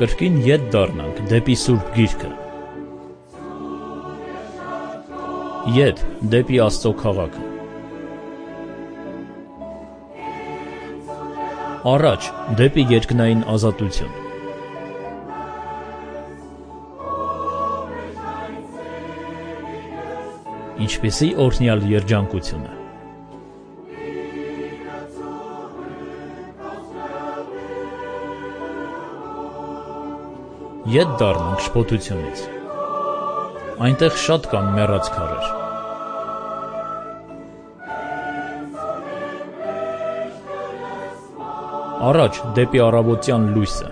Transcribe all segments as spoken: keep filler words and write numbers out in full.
Կրկին ետ դառնանք դեպի Սուրբ Գիրքը։ Ետ դեպի Աստծո քաղաքը։ Առաջ դեպի երկնային ազատություն։ Ինչպիսի օրհնյալ երջանկություն է։ Ետ դառնանք շփոթությունից։ Այնտեղ շատ կան մեռած քարեր։ Առաջ դեպի առավոտյան լույսը։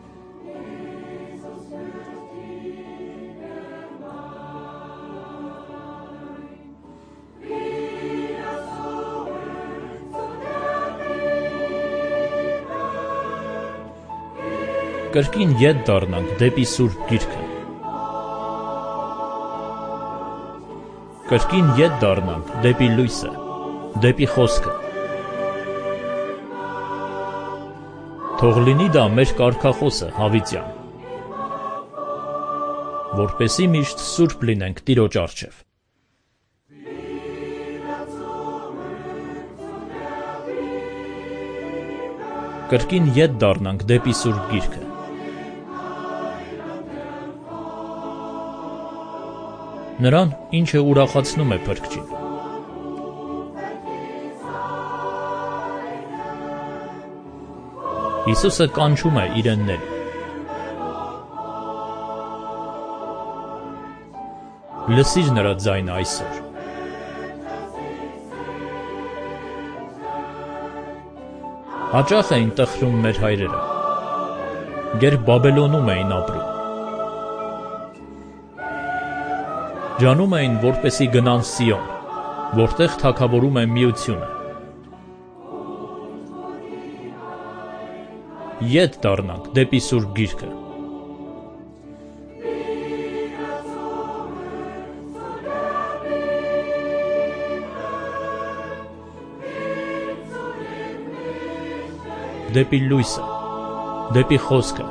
Կրկին ետ դառնանք դեպի Սուրբ Գիրքը։ Կրկին ետ դառնանք դեպի լույսը, դեպի խոսքը։ Թող լինի դա մեր կարգախոսը հավիտյան, որպեսզի միշտ սուրբ լինենք Տիրոջ առջև։ Կրկին ետ դառնանք դեպի Սուրբ Գիրքը։ Նրան, ինչը ուրախացնում է փրկչին։ Հիսուսը կանչում է իրեններին։ Լսիր նրա ձայնը այսօր։ Հաճախ էին տխրում մեր հայրերը, գեր Բաբելոնում էին ապրում։ Ջանում էին, որպեսի գնան Սիոն, որտեղ թագավորում է միությունը։ Ետ դառնանք դեպի Սուրբ Գիրքը։ Դեպի լույսը, դեպի խոսքը։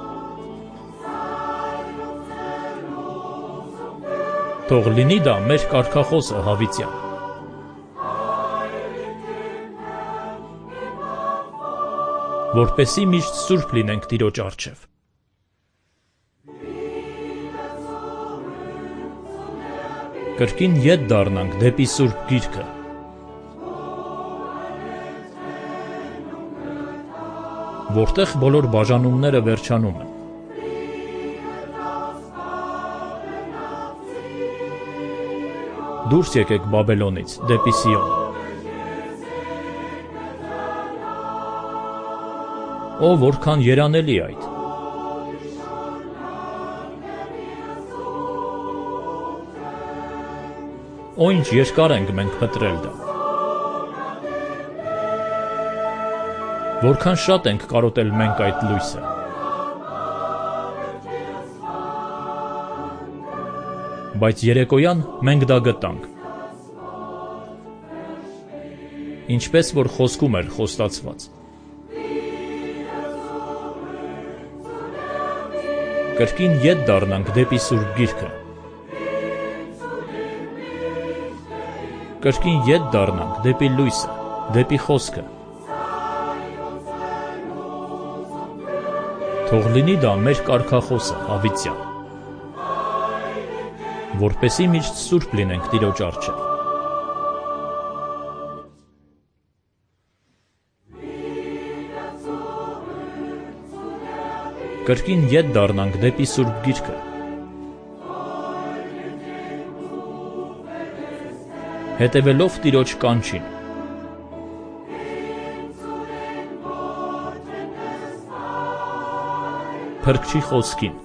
Թող լինի դա մեր կարգախոսը հավիտյան, որպեսզի միշտ սուրբ լինենք Տիրոջ առջև։ Կրկին ետ դառնանք դեպի Սուրբ Գիրքը։ Որտեղ բոլոր բաժանումները վերջանում են։ Դուրս եկեք Բաբելոնից դեպի Սիոն։ Ո, որքան երանելի այդ։ Ո, ինչ երկար ենք մենք փտրել դա։ Որքան շատ ենք կարոտել մենք այդ լույսը։ Բայց երեկոյան մենք դա գտանք։ Ինչպես որ խոսքում էր խոստացված։ Կրկին ետ դառնանք դեպի Սուրբ Գիրքը։ Կրկին ետ դառնանք դեպի լույսը, դեպի խոսքը։ Թող լինի դա մեր կարգախոսը հավիտյան, որպեսզի միշտ սուրբ լինենք Տիրոջ առջև։ Կրկին ետ դառնանք դեպի Սուրբ Գիրքը։ Հետևելով Տիրոջ կանչին։ Փրկչի խոսքին,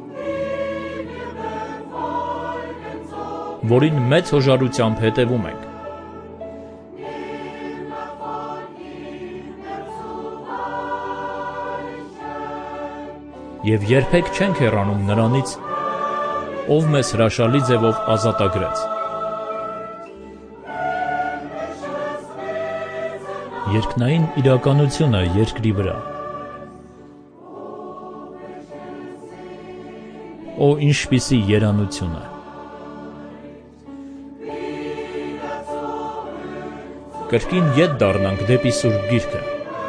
որին մեծ հոժարությամբ հետևում ենք։ Եվ երբեք չենք հեռանում նրանից, ով մեզ հրաշալի ձևով ազատագրեց։ Երկնային իրականությունը երկրի վրա։ Օ ինչպիսի երանություն է։ Կրկին ետ դառնանք դեպի Սուրբ Գիրքը։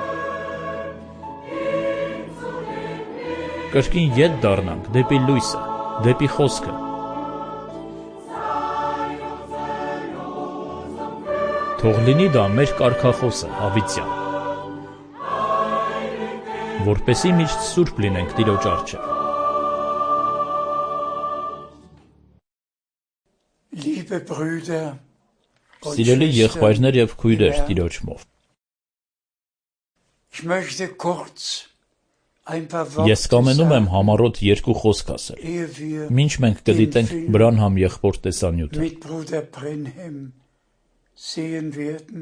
Կրկին ետ դառնանք դեպի լույսը, դեպի խոսքը։ Թող լինի դա մեր կարգախոսը հավիտյան, որպեսզի միշտ սուրբ լինենք Տիրոջ առջև։ Liebe Brüder und Սիրելի եղբայրներ եւ քույրեր Schwestern, Տիրոջմով, ich möchte kurz ein paar ես Worte կամենում եմ sagen, համառոտ երկու խոսք ասել, ehe wir մինչ մենք կդիտենք Բրանհամ եղբոր տեսանյութը։ mit Bruder Brenhem sehen werden.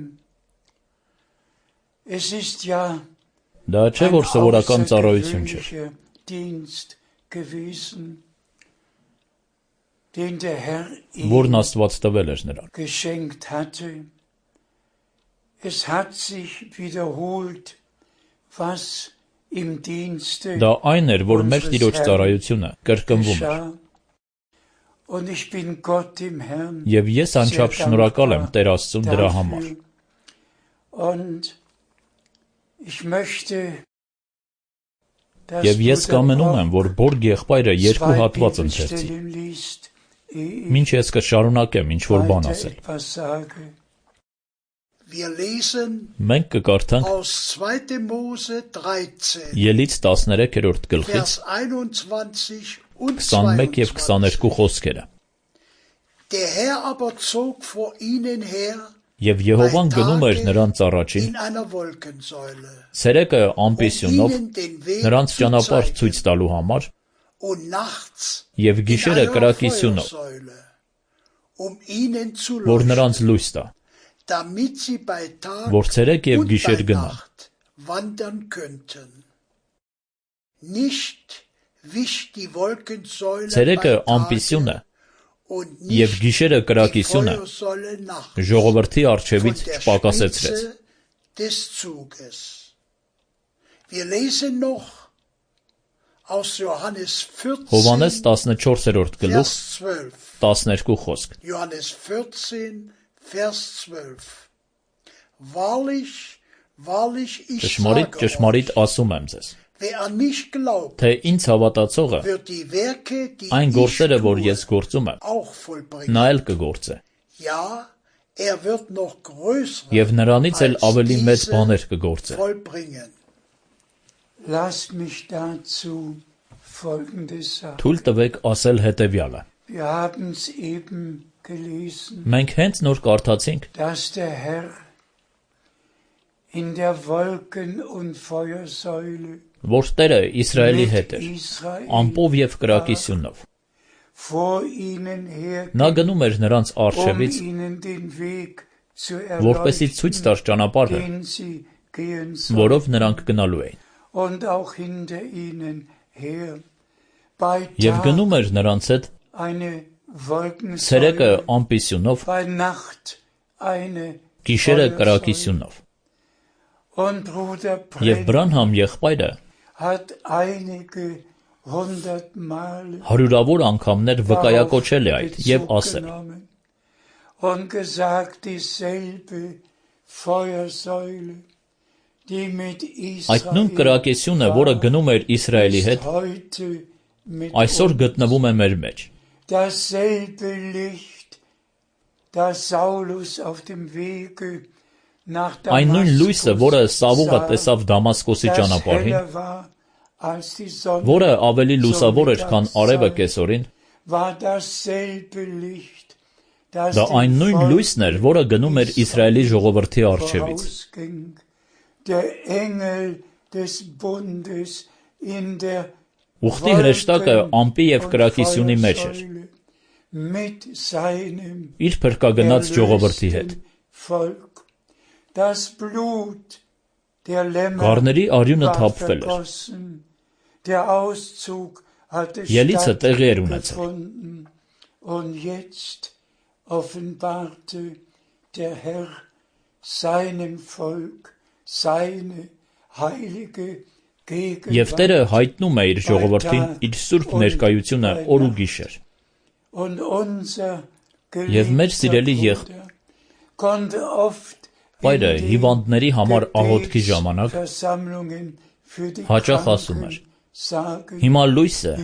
Es ist ja Դա չէ որ ein սովորական ծառայություն չէ, außergewöhnlicher Dienst gewesen, den der Herr որն ihm Աստված տվել էր նրան։ geschenkt hatte. Es hat sich wiederholt, was im Dienste Դա այն էր, որ մեր unseres Տիրոջ Herrn ծառայությունը կրկնվում էր։ geschah. Und ich bin Gott dem Herrn Եվ ես անչափ sehr շնորհակալ եմ dankbar Տեր Աստծուն դրա համար։ dafür. Und ich möchte, dass Եվ ես Bruder կամենում եմ, Brock որ Բորգ եղբայրը երկու zwei հատված ընթերցի, Bibelstellen liest, ehe մինչ ես կշարունակեմ ինչ որ ich բան weiter ասել։ etwas sage. Wir lesen Մենք կկարդանք aus zweiter Mose dreizehn, Ելից տասներեքերորդ գլխից Vers einundzwanzig und քսանմեկ եւ zweiundzwanzig. քսաներկու խոսքերը։ Der Herr aber zog vor ihnen her Եվ Եհովան գնում էր նրանց առաջին, in einer Wolkensäule, ցերեկը um ամպիսյունով ihnen den Weg նրանց zu ճանապարհ ցույց zeigen, տալու համար, und nachts եւ in գիշերը einer կրակիսյունով, Feuersäule, um ihnen zu որ նրանց leuchten, լույս տա, damit sie bei Tag որ ցերեկ եւ und գիշեր bei գնան։ Nacht wandern könnten. Nicht wich die Wolkensäule Ցերեկը bei Tage ամպիսյուն է und եւ nicht գիշերը die կրակիսյուն է, Feuersäule nachts ժողովրդի von առջևից der չպակասեցրեց։ Spitze des Zuges. Wir lesen noch aus Johannes Հովանես vierzehn, տասնչորսերորդ գլուխ Vers zwölf. տասներկու խոսք։ Johannes vierzehn, Vers zwölf. Wahrlich, wahrlich, ich Ճշմարիտ, sage ճշմարիտ euch, ասում եմ ձեզ, wer an mich glaubt, թե ինձ հավատացողը wird die Werke, die այն ich գործերը, որ tue, ես գործում եմ, auch vollbringen. նա էլ կգործե, Ja, er wird noch größere եւ նրանից էլ als ավելի մեծ diese բաներ կգործե։ vollbringen. Lasst mich dazu Folgendes sagen. Թույլ տվեք ասել հետեւյալը։ Wir haben es eben gelesen, Մենք հենց նոր կարդացինք, dass der Herr in der Wolken- und Feuersäule որ Տերը Իսրայելի mit հետ էր, Israel ամպով եւ կրակիսյունով։ vor ihnen her, Նա գնում էր նրանց um առջևից, ihnen den Weg zu որպեսզի ցույց erleuchten, տար ճանապարհը, den sie gehen sollen, որով նրանք գնալու էին։ und auch hinter ihnen her. Bei Եվ Tag գնում էր նրանց հետ eine ցերեկը Wolkensäule, ամպիսյունով, bei Nacht eine գիշերը Feuersäule. կրակիսյունով։ Und Bruder Եվ Brenhem Բրանհամ եղբայրը hat einige hundert Male հարյուրավոր անգամներ վկայակոչել է այդ եւ Bezug ասել. genommen und gesagt, dieselbe Feuersäule, die mit Այդ նույն Israel կրակեսյունը, որը գնում էր Իսրայելի ist հետ, heute mit այսօր uns. գտնվում է մեր մեջ։ Dasselbe Licht, das Saulus auf dem Wege nach Այն նույն լույսը, որը Սավուղը sah, տեսավ Դամասկոսի das ճանապարհին, heller war als die Sonne, որը ավելի լուսավոր էր, քան արևը Mittagszeit, կեսօրին, war dasselbe Licht, das դա այն dem նույն Volk լույսն էր, որը գնում էր Իսրայելի ժողովրդի առջևից։ vorausging. Der Engel des Bundes in der Ուխտի հրեշտակը ամպի եւ կրակիսյունի մեջ էր, Feuersäule mit seinem իր փրկագնաց ժողովրդի հետ։ erlösten Volk. Das Blut der Lämmer Գառների արյունը war թափվել էր։ vergossen. Der Auszug hatte Ելիցը տեղի էր ունեցել։ stattgefunden. Und jetzt offenbarte der Herr seinem Volk seine heilige Եվ Տերը հայտնում է իր ժողովրդին իր սուրբ ներկայությունը օր ու գիշեր։ Եվ մեր սիրելի եղբայրը հիվանդների համար աղոթքի ժամանակ հաճախ ասում էր. «Հիմա լույս է,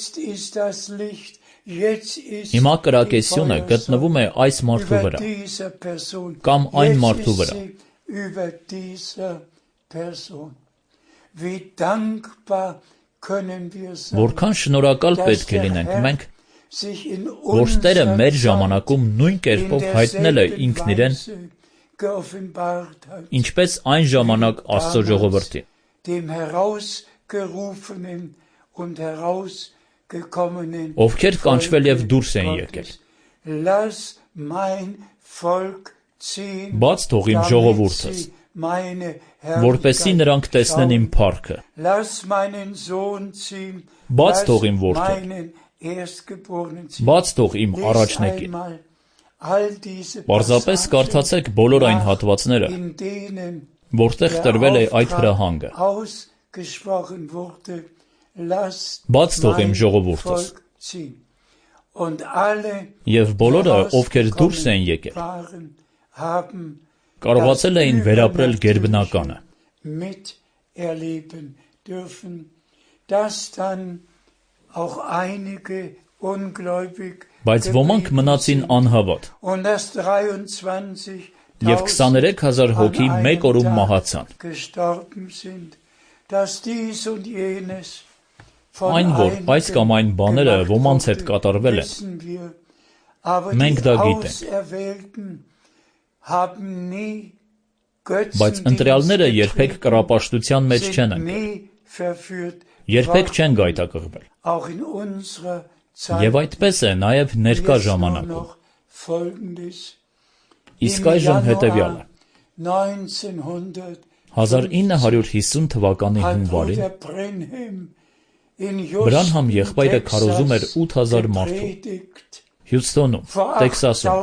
հիմա կրակեսյունը գտնվում է այս մարդու վրա կամ այն մարդու վրա»։ Որքան շնորհակալ պետք է լինենք մենք, որ Տերը մեր ժամանակում նույն կերպով հայտնել է ինքն իրեն, ինչպես այն ժամանակ Աստծո ժողովրդին։ Ովքեր կանչվել և դուրս են եկել։ Բաց թող իմ ժողովուրդս, որպեսզի նրանք տեսնեն իմ փառքը։ Բաց թող իմ որդուն, բաց թող իմ առաջնեկին։ Պարզապես կարդացեք բոլոր այն հատվածները, որտեղ տրվել է այդ հրահանգը։ Բաց թող իմ ժողովուրդս։ Եվ բոլորը, ովքեր դուրս են եկել, կարողացել էին վերապրել գերբնականը։ Բայց ոմանք մնացին անհավատ, և քսաներեք հազար հոգի մեկ օրում մահացան։ Այն, որ այս կամ այն բաները ոմանց հետ կատարվել են, մենք դա գիտենք։ Բայց ընտրյալները երբեք կռապաշտության մեջ չեն ընկել, երբեք չեն գայթակղվել։ Եվ այդպես է նաև ներկա ժամանակում։ Իսկ այժմ հետևյալը. հազար ինը հարյուր հիսուն թվականի հունվարին Բրանհամ եղբայրը քարոզում էր ութ հազար մարդու Հյուստոնում, Տեքսասում։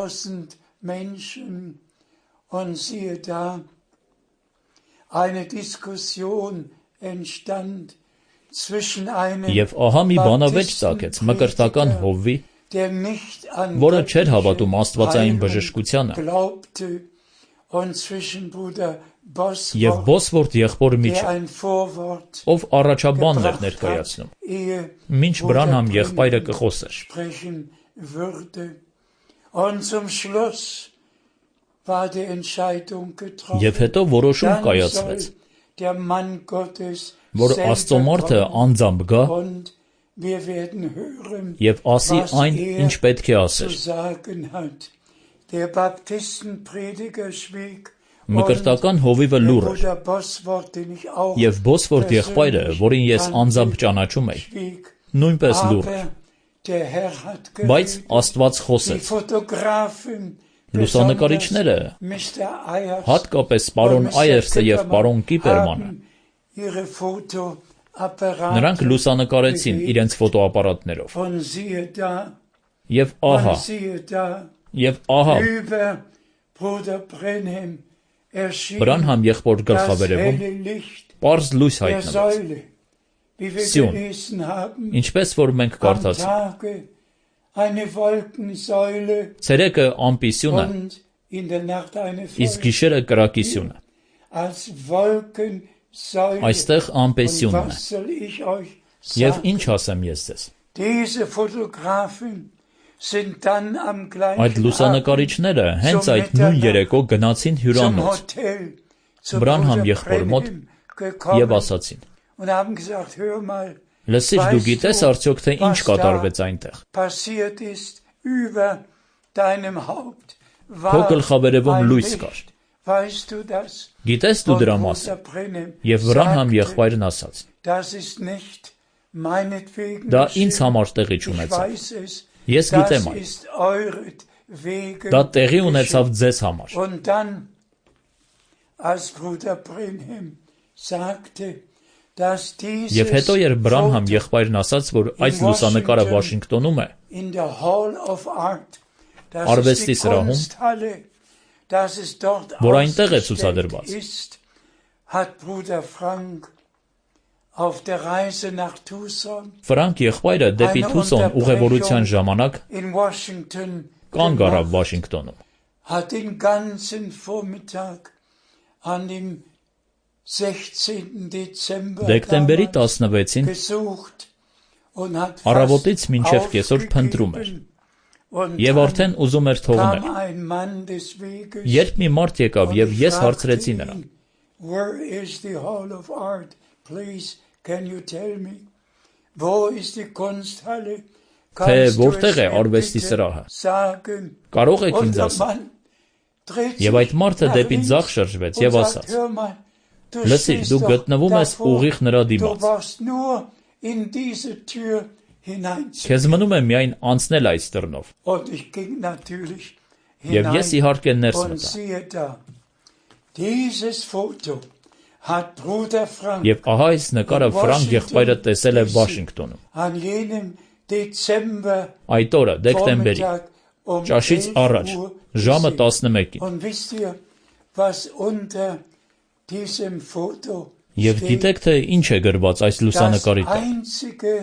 Եվ ահա մի բանավեճ ծագեց մկրտական հովվի, որը չէր հավատում աստվածային բժշկությանը, և Բոսվորդ եղբոր միջը, ով առաջաբանն էր ներկայացնում, մինչ Բրանհամ եղբայրը կխոսեր։ Եվ հետո որոշում կայացվեց, որ Աստծո մարդը անձամբ գա և ասի այն, ինչ պետք է ասեր։ Մկրտական հովիվը լուռ էր, և Բոսվորդ եղբայրը, որին ես անձամբ ճանաչում էի, նույնպես լուռ էր։ Բայց Աստված խոսեց։ Լուսանկարիչները, հատկապես պարոն Այերսը և պարոն Կիպերմանը, նրանք լուսանկարեցին իրենց ֆոտոապարատներով։ Եվ ահա, և ահա, Բրանհամ եղբոր գլխավերևում պարզ լույս հայտնվեց։ Սյուն, ինչպես որ մենք կարդացինք։ Ցերեկը ամպի սյունը, իսկ գիշերը կրակի սյունը։ Այստեղ ամպեսյունն է։ Եվ ինչ ասեմ ես ձեզ։ Այդ լուսանկարիչները հենց այդ նույն երեկո գնացին հյուրանոց Բրանհամ եղբոր մոտ և ասացին. «Լսիր, դու գիտես արդյոք, թե ինչ կատարվեց այնտեղ։ Քո գլխավերևում լույս կար։ Գիտես դու դրա մասին»։ Եվ Բրանհամ եղբայրն ասաց. «Դա ինձ համար տեղի չունեցավ։ Ես գիտեմ այն։ Դա տեղի ունեցավ ձեզ համար»։ Եվ հետո, երբ Բրանհամ եղբայրն ասաց, որ այդ լուսանկարը Վաշինգտոնում է, արվեստի սրահում, որ այնտեղ է ցուցադրված, auf der Reise nach Tucson Ֆրանկ եղբայրը դեպի Թուսոն ուղևորության ժամանակ in Washington կանգ առավ gemacht, Վաշինգտոնում։ hat den ganzen Vormittag an dem sechzehnten Dezember Դեկտեմբերի damals տասնվեցին gesucht und hat առավոտից fast մինչև կեսօր փնտրում էր aufgegeben. Und եւ dann արդեն ուզում էր թողնել։ kam ein Mann des Weges Երբ մի մարդ եկավ und եւ ich ես fragte հարցրեցի նրան. ihn, where is the Hall of Art? Please, can you tell me? Wo ist die Kunsthalle? Թե Kannst du որտեղ es է mir արվեստի bitte սրահը։ sagen? Կարող եք Und ինձ der ասել։ Mann dreht Եվ այդ sich մարդը nach դեպի links ձախ շրջվեց und եւ sagt, ասաց. hör mal, du Լսիր, stehst դու doch գտնվում ես davor. ուղիղ նրա Du դիմաց։ brauchst nur in diese Tür hineinzugehen. Քեզ մնում է միայն անցնել այս դռնով։ Und ich ging natürlich Եվ ես hinein իհարկե ներս und մտա։ siehe da, dieses Foto hat Bruder Frank Եվ ահա այս նկարը Ֆրանկ եղբայրը տեսել է Վաշինգտոնում։ an jenem Dezember Այդ օրը դեկտեմբերի Vormittag um ճաշից elf առաջ Uhr ժամը gesehen. տասնմեկին։ Und wisst ihr, was unter diesem Foto Եվ steht? գիտեք թե ինչ է գրված այս Das լուսանկարի տակ։ einzige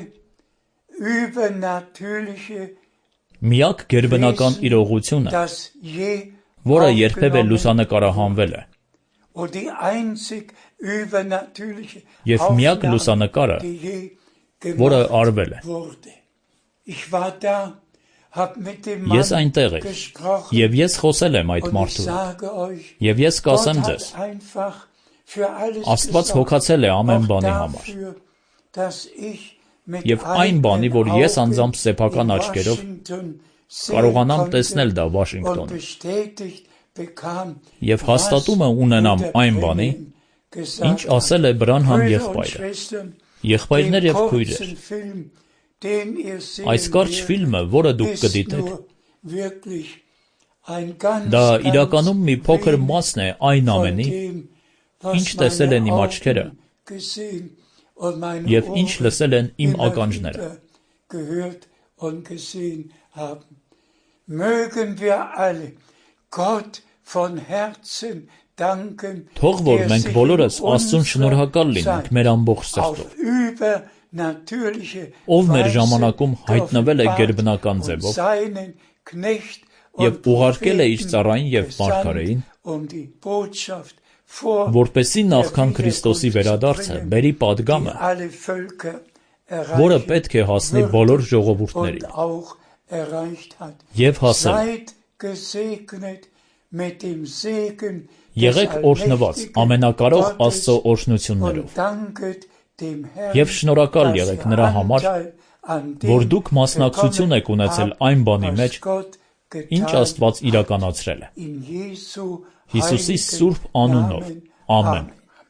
übernatürliche Միակ գերբնական իրողությունը, das je որը երբևէ aufgenommen լուսանկարահանվել է, und die einzig übernatürliche Եվ միակ Aufnahme, լուսանկարը, die je որը gemacht արվել է։ wurde. Ich war da, hab mit dem Ես Mann այնտեղ էի, gesprochen եւ ես խոսել եմ այդ und ich մարդու հետ։ sage euch, Եվ ես Gott կասեմ ձեզ, hat einfach für alles Աստված gesorgt, հոգացել է ամեն auch բանի համար։ dafür, dass ich mit Եվ այն բանի, որ eigenen ես անձամբ Augen սեփական in աչքերով Washington sehen կարողանամ konnte տեսնել դա und Վաշինգտոնում։ bestätigt bekam, Եվ հաստատումը ունենամ was այն Bruder բանի, Brennan gesagt ինչ hat. ասել է Բրանհամ Brüder und եղբայրը։ Schwestern, Եղբայրներ den եւ քույրեր, kurzen Film, den ihr sehen այս կարճ werdet, ֆիլմը, որը դուք ist կդիտեք, nur wirklich ein ganz, դա ganz իրականում մի փոքր wenig մասն է այն von ամենի, dem, was ինչ տեսել են meine իմ աչքերը Augen gesehen und meine եւ ինչ Ohren լսել են իմ immer ականջները։ wieder gehört und gesehen haben. Mögen wir alle Gott von Herzen danken, Թող որ der մենք sich բոլորս in Աստծուն շնորհակալ unserer լինենք Zeit մեր ամբողջ auf սրտով, übernatürliche ով մեր Weise ժամանակում հայտնվել է geoffenbart գերբնական und ձևով seinen Knecht եւ und ուղարկել է իր Propheten ծառային եւ gesandt, մարգարեին, um die Botschaft vor որպեսզի նախքան Քրիստոսի վերադարձը բերի падգամը, die alle Völker որը erreichen պետք է հասնի würde բոլոր und ժողովուրդներին, auch erreicht hat. եւ հասել։ Seid gesegnet mit dem Segen des Եղեք օրհնված allmächtigen ամենակարող Gottes Աստծո օրհնություններով und danket dem Herrn, եւ շնորհակալ dass եղեք ihr նրա համար, Anteil an dem որ դուք մասնակցություն եք ունեցել bekommen այն բանի habt, մեջ, was Gott ինչ getan Աստված իրականացրել է։ in Jesu Հիսուսի heiligen սուրբ անունով։ Namen. Ամեն։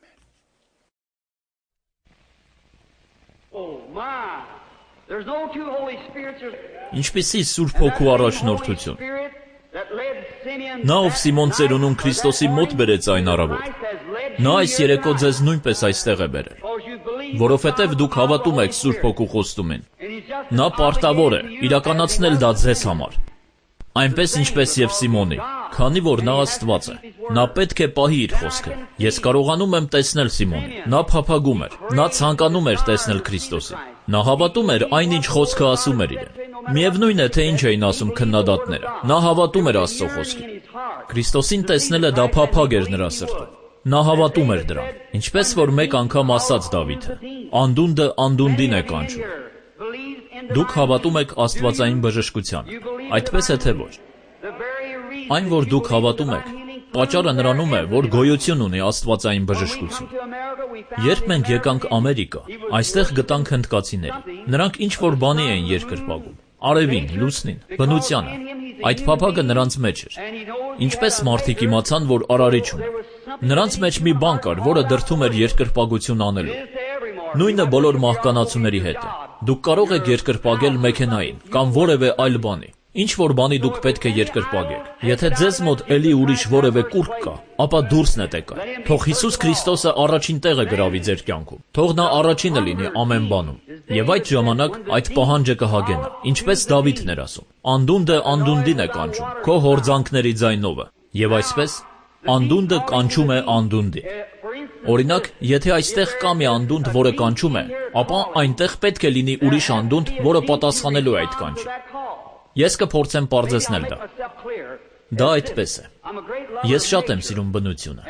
Oh my! There's no two Holy Spirits. There's Ինչպիսի Սուրբ Հոգու առաջնորդություն։ Նա, ով Սիմոն ծերունուն Քրիստոսի մոտ բերեց այն առավոտ, նա այս երեկո ձեզ նույնպես այստեղ է բերել, որովհետև դուք հավատում եք Սուրբ Հոգու խոստումին։ Նա պարտավոր է իրականացնել դա ձեզ համար, այնպես ինչպես եւ Սիմոնի, քանի որ նա Աստված է։ Նա պետք է պահի իր խոսքը։ Ես կարողանում եմ տեսնել Սիմոնին։ Նա փափագում էր, նա ցանկանում էր տեսնել Քրիստոսին։ Նա հավատում էր այն, ինչ խոսքը ասում էր իրեն։ Միևնույն է, թե ինչ էին ասում քննադատները։ Նա հավատում էր Աստծո խոսքին։ Քրիստոսին տեսնելը դա փափագ էր նրա սրտում։ Նա հավատում էր դրան, ինչպես որ մեկ անգամ ասաց Դավիթը. «Անդունդը անդունդին է կանչում»։ Դուք հավատում եք աստվածային բժշկությանը, այդպես է թե ոչ։ Այն, որ դուք հավատում եք, պատճառը նրանում է, որ գոյություն ունի աստվածային բժշկություն։ Երբ մենք եկանք Ամերիկա, այստեղ գտանք հնդկացիների։ Նրանք ինչ-որ բանի էին երկրպագում, արևին, լուսնին, բնությանը։ Այդ փափագը նրանց մեջ էր։ Ինչպես մարդիկ իմացան, որ արարիչ ունի։ Նրանց մեջ մի բան կար, որը դրդում էր երկրպագություն անելու։ Նույնը բոլոր մահկանացուների հետ է։ Դուք կարող եք երկրպագել մեքենային կամ որևէ այլ բանի։ Ինչ որ բանի դուք պետք է երկրպագեք։ Եթե ձեզ մոտ էլի ուրիշ որևէ կուռք կա, ապա դուրս նետեք այն։ Թող Հիսուս Քրիստոսը առաջին տեղը գրավի ձեր կյանքում։ Թող նա առաջինը լինի ամեն բանում։ Եվ այդ ժամանակ այդ պահանջը կհագենա, ինչպես Դավիթն էր ասում. «Անդունդը անդունդին է կանչում, քո հորձանքների ձայնովը»։ Եվ այսպես անդունդը կանչում է անդունդի։ Օրինակ, եթե այստեղ կա մի անդունդ, որը կանչում է, ապա այնտեղ պետք է լինի ուրիշ անդունդ, որը պատասխանելու է այդ կանչին։ Ես կփորձեմ պարզեցնել դա։ Դա այդպես է։ Ես շատ եմ սիրում բնությունը։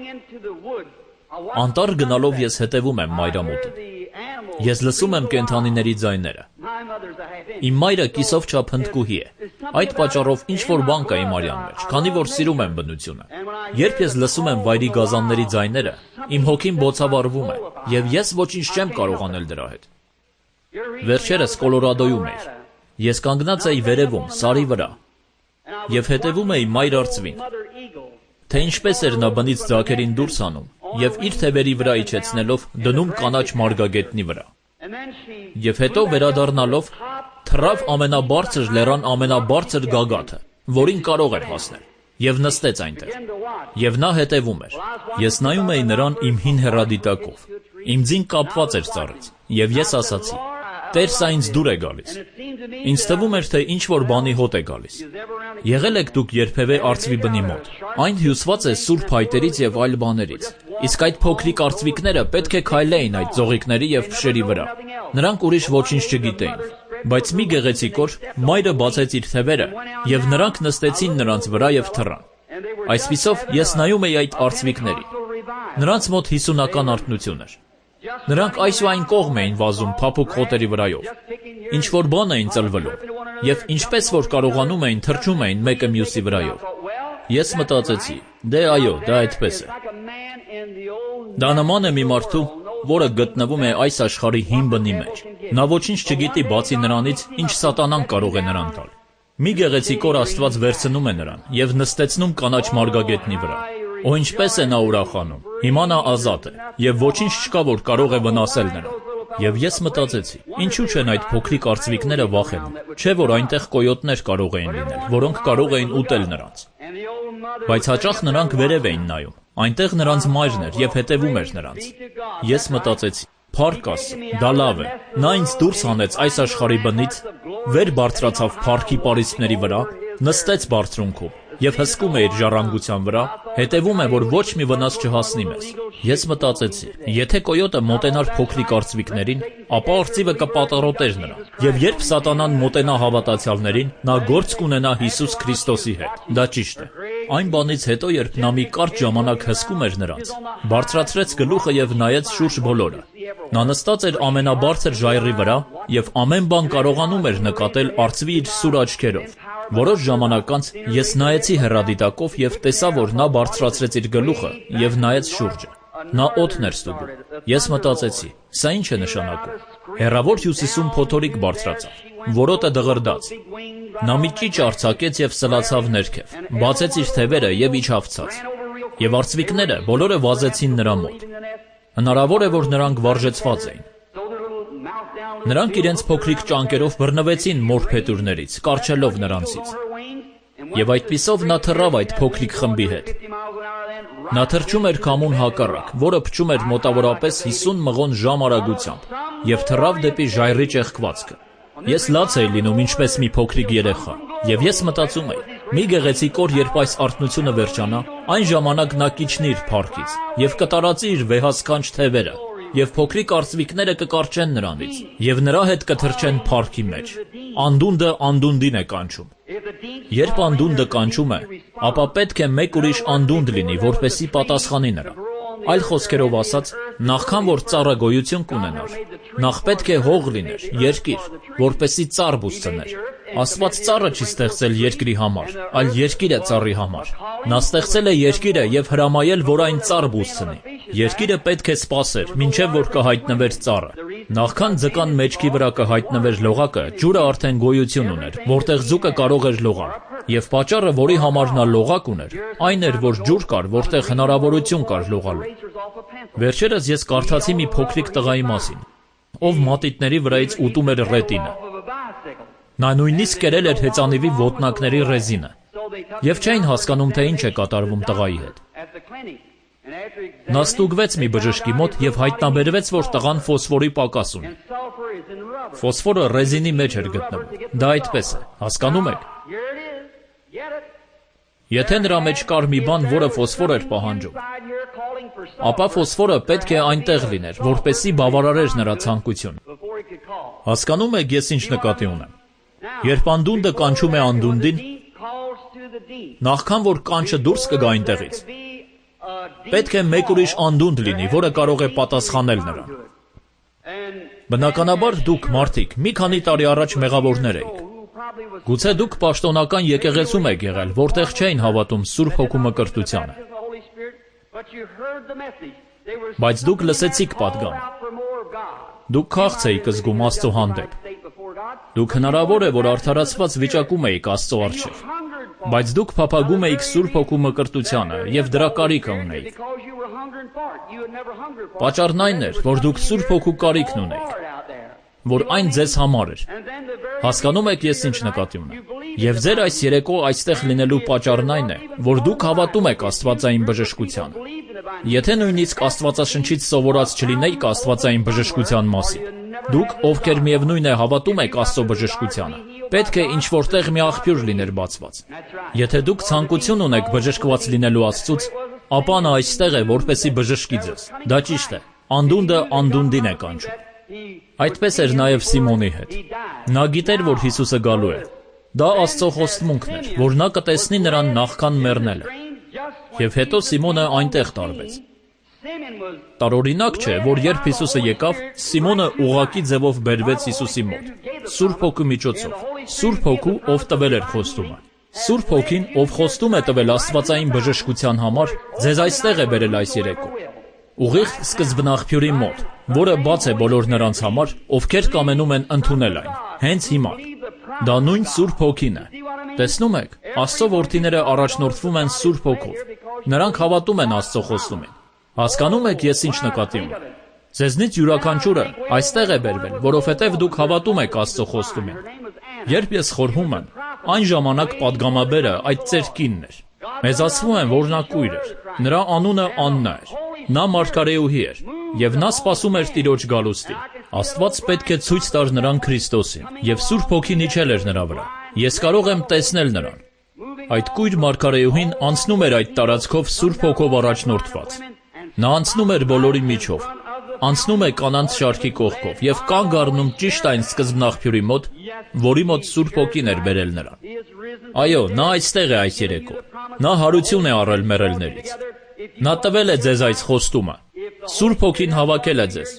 Անտառ գնալով ես հետևում եմ մայրամուտին։ Ես լսում եմ կենդանիների ձայները։ Իմ մայրը կիսով չափ հնդկուհի է։ Այդ պատճառով ինչ-որ բան կա իմ արյան մեջ, քանի որ սիրում եմ բնությունը։ Երբ ես լսում եմ վայրի գազանների ձայները, իմ հոգին բոցավառվում է, եւ ես ոչինչ չեմ կարող անել դրա հետ։ Վերջերս Կոլորադոյում էի։ Ես կանգնած էի վերևում, սարի վրա, եւ հետևում էի մայր արծվին, թե ինչպես էր նա բնից ձագերին դուրս հանում եւ իր թևերի վրա իջեցնելով դնում կանաչ մարգագետնի վրա։ Եվ հետո վերադառնալով թռավ ամենաբարձր լեռան ամենաբարձր գագաթը, որին կարող էր հասնել, եւ նստեց այնտեղ։ Եվ նա հետևում էր։ Ես նայում էի նրան իմ հին հեռադիտակով։ Իմ ձին կապված էր ծառից, եւ ես ասացի. «Տեր, սա ինձ դուր է գալիս»։ Ինձ թվում էր, թե ինչ-որ բանի հոտ է գալիս։ Եղել եք դուք երբևէ արծվի բնի մոտ։ Այն հյուսված է սուրբ փայտերից եւ այլ բաներից։ Իսկ այդ փոքրիկ արծվիկները պետք է քայլեին այդ ձողիկների եւ փշերի վրա։ Նրանք ուրիշ ոչինչ չգիտեին։ Բայց մի գեղեցիկ օր մայրը բացեց իր թևերը եւ նրանք նստեցին նրանց վրա եւ թռան։ Այսպիսով ես նայում էի այդ արծվիկներին։ Նրանց մոտ հիսունական արթնություն էր։ Նրանք այս ու այն կողմ էին վազում փափուկ խոտերի վրայով։ Ինչ-որ բան էին ծլվելով, եւ ինչպես որ կարողանում էին թռչում էին մեկը մյուսի վրայով։ Ես մտածեցի. դե այո, դա այդպես է։ Դա նման է մի մարդու, որը գտնվում է այս աշխարհի հին բնի մեջ։ Նա ոչինչ չգիտի բացի նրանից, ինչ սատանան կարող է նրան տալ։ Մի գեղեցիկ օր Աստված վերցնում է նրան եւ նստեցնում կանաչ մարգագետնի վրա։ Ու ինչպես է նա ուրախանում։ Հիմա նա ազատ է եւ ոչինչ չկա, որ կարող է վնասել նրան։ Եվ ես մտածեցի. ինչու չեն այդ փոքրիկ արծվիկները վախենում։ Չէ՞ որ այնտեղ կոյոտներ կարող էին լինել, որոնք կարող էին ուտել նրանց։ Բայց հաճախ նրանք վերև էին նայում։ Այնտեղ նրանց մայրն էր եւ հետևում էր նրանց։ Ես մտածեցի. փառք Աստծո, դա լավ է։ Նա ինձ դուրս հանեց այս աշխարհի բնից, վեր բարձրացավ փառքի պարիսպների վրա, նստեց բարձրունքում եւ հսկում է իր ժառանգության վրա, հետևում է, որ ոչ մի վնաս չհասնի մեզ։ Ես մտածեցի. եթե կոյոտը մոտենար փոքրիկ արծվիկներին, ապա արծիվը կպատառոտեր նրան։ Եվ երբ սատանան մոտենա հավատացյալներին, նա գործ կունենա Հիսուս Քրիստոսի հետ։ Դա ճիշտ է։ Այն բանից հետո, երբ նա մի կարճ ժամանակ հսկում էր նրանց, բարձրացրեց գլուխը եւ նայեց շուրջ բոլորը։ Նա նստած էր ամենաբարձր ժայռի վրա եւ ամեն բան կարողանում էր նկատել արծվի իր սուր աչքերով։ Որոշ ժամանակ անց ես նայեցի հեռադիտակով եւ տեսա, որ նա բարձրացրեց իր գլուխը եւ նայեց շուրջը։ Նա օդն էր ստուգում։ Ես մտածեցի. սա ինչ է նշանակում։ Հեռավոր հյուսիսում փոթորիկ բարձրացավ, որոտը դղրդաց։ Նա մի ճիչ արձակեց եւ սլացավ ներքև, բացեց իր թևերը եւ իջավ ցած։ Եվ արծվիկները բոլորը վազեցին նրա մոտ։ Հնարավոր է, որ նրանք վարժեցված էին։ Նրանք իրենց փոքրիկ ճանկերով բռնվեցին մոր փետուրներից, կարճելով նրանցից։ Եվ այդպիսով նա թռավ այդ փոքրիկ խմբի հետ։ Նա թռչում էր քամուն հակառակ, որը փչում էր մոտավորապես հիսուն մղոն ժամ արագությամբ, եւ թռավ դեպի ժայռի ճեղքվածքը։ Ես լաց էի լինում ինչպես մի փոքրիկ երեխա, եւ ես մտածում էի. մի գեղեցիկ օր, երբ այս արթնությունը վերջանա, այն ժամանակ նա կիջնի իր փառքից եւ կտարածի իր վեհասքանչ թևերը, եւ փոքրիկ արծվիկները կկարճեն նրանից, եւ նրա հետ կթռչեն փառքի մեջ։ Անդունդը անդունդին է կանչում։ Երբ անդունդը կանչում է, ապա պետք է մեկ ուրիշ անդունդ լինի, որպեսզի պատասխանի նրան։ Այլ խոսքերով ասած, նախքան որ ծառը գոյություն կունենար, նախ պետք է հող լիներ, երկիր, որպեսզի ծառ բուսցներ։ Աստված ծառը չի ստեղծել երկրի համար, այլ երկիրը ծառի համար։ Նա ստեղծել է երկիրը եւ հրամայել, որ այն ծառ բուսցնի։ Երկիրը պետք է սպասեր, մինչև որ կհայտնվեր ծառը։ Նախքան ձկան մեջքի վրա կհայտնվեր լողակը, ջուրը արդեն գոյություն ուներ, որտեղ ձուկը կարող էր լողալ։ Եվ պատճառը, որի համար նա լողակ ուներ, այն էր, որ ջուր կար, որտեղ հնարավորություն կար լողալու։ Վերջերս ես կարդացի մի փոքրիկ տղայի մասին, ով մատիտների վրայից ուտում էր ռետինը։ Նա նույնիսկ կերել էր հեծանիվի ոտնակների ռեզինը, եւ չէին հասկանում, թե ինչ է կատարվում տղայի հետ։ Նա ստուգվեց մի բժշկի մոտ եւ հայտնաբերվեց, որ տղան ֆոսֆորի պակաս ունի։ Ֆոսֆորը ռեզինի մեջ էր գտնվում։ Դա այդպես է, հասկանում եք։ Եթե նրա մեջ կար մի բան, որը ֆոսֆոր էր պահանջում, ապա ֆոսֆորը պետք է այնտեղ լիներ, որպեսզի բավարարեր նրա ցանկությունը։ Հասկանում եք ես ինչ նկատի ունեմ։ Երբ անդունդը կանչում է անդունդին, նախքան որ կանչը դուրս կգա այնտեղից, պետք է մեկ ուրիշ անդունդ լինի, որը կարող է պատասխանել նրան։ Բնականաբար դուք մարդիկ մի քանի տարի առաջ մեղավորներ էիք։ Գուցե դուք պաշտոնական եկեղեցում եք եղել, որտեղ չէին հավատում Սուրբ Հոգու մկրտությանը։ Բայց դուք լսեցիք պատգամը։ Դուք քաղց էիք զգում Աստծո հանդեպ։ Դուք հնարավոր է, որ արդարացված վիճակում էիք Աստծո առջև։ Բայց դուք փափագում էիք Սուրբ Հոգու մկրտությանը և դրա կարիքը ունեիք։ Պատճառն այն էր, որ դուք Սուրբ Հոգու կարիքն ունեիք, որ այն ձեզ համար էր։ Հասկանում եք ես ինչ նկատի ունեմ։ Եվ ձեր այս երեկո այստեղ լինելու պատճառն այն է, որ դուք հավատում եք աստվածային բժշկությանը։ Եթե նույնիսկ Աստվածաշնչից սովորած չլինեիք աստվածային բժշկության մասին, դուք, ովքեր միևնույն է հավատում եք Աստծո բժշկությանը, պետք է ինչ-որտեղ մի աղբյուր լիներ բացված։ Եթե դուք ցանկություն ունեք բժշկված լինելու Աստծուց, ապա նա այստեղ է, որպեսզի բժշկի ձեզ։ Դա ճիշտ է։ Անդունդը անդունդին է կանչում։ Այդպես էր նաև Սիմոնի հետ։ Նա գիտեր, որ Հիսուսը գալու է։ Դա Աստծո խոստմունքն էր, որ նա կտեսնի նրան նախքան մեռնելը։ Եվ հետո Սիմոնը այնտեղ տարվեց։ Տարօրինակ չէ, որ երբ Հիսուսը եկավ, Սիմոնը ուղղակի ձևով բերվեց Հիսուսի մոտ, Սուրբ Հոգու միջոցով։ Սուրբ Հոգու, ով տվել էր խոստումը։ Սուրբ Հոգին, ով խոստում է տվել աստվածային բժշկության համար, ձեզ այստեղ է բերել այս երեկո։ Ուղիղ սկզբնաղբյուրի մոտ, որը բաց է բոլոր նրանց համար, ովքեր կամենում են ընդունել այն, հենց հիմա։ Դա նույն Սուրբ Հոգին է։ Տեսնում եք, Աստծո որդիները առաջնորդվում են Սուրբ Հոգով։ Նրանք հավատում են Աստծո խոստումին։ Հասկանում եք ես ինչ նկատի ունեմ։ Ձեզնից յուրաքանչյուրը այստեղ է բերվել, որովհետև դուք հավատում եք Աստծո խոստումին։ Երբ ես խորհում եմ, այն ժամանակ պատգամաբերը այդ ծեր կինն էր։ Մեզ ասվում է, որ նա կույր էր։ Նրա անունը Աննա էր։ Նա մարգարեուհի էր, եւ նա սպասում էր Տիրոջ գալուստին։ Աստված պետք է ցույց տար նրան Քրիստոսին, եւ Սուրբ Հոգին իջել էր նրա վրա։ Ես կարող եմ տեսնել նրան։ Այդ կույր մարգարեուհին անցնում էր այդ տարածքով Սուրբ Հոգով առաջնորդված։ Նա անցնում էր բոլորի միջով, անցնում է կանանց շարքի կողքով եւ կանգ առնում ճիշտ այն սկզբնաղբյուրի մոտ, որի մոտ Սուրբ Հոգին էր բերել նրան։ Այո, նա այստեղ է այս երեկո։ Նա հարություն է առել մեռելներից։ Նա տվել է ձեզ այս խոստումը։ Սուրբ Հոգին հավաքել է ձեզ։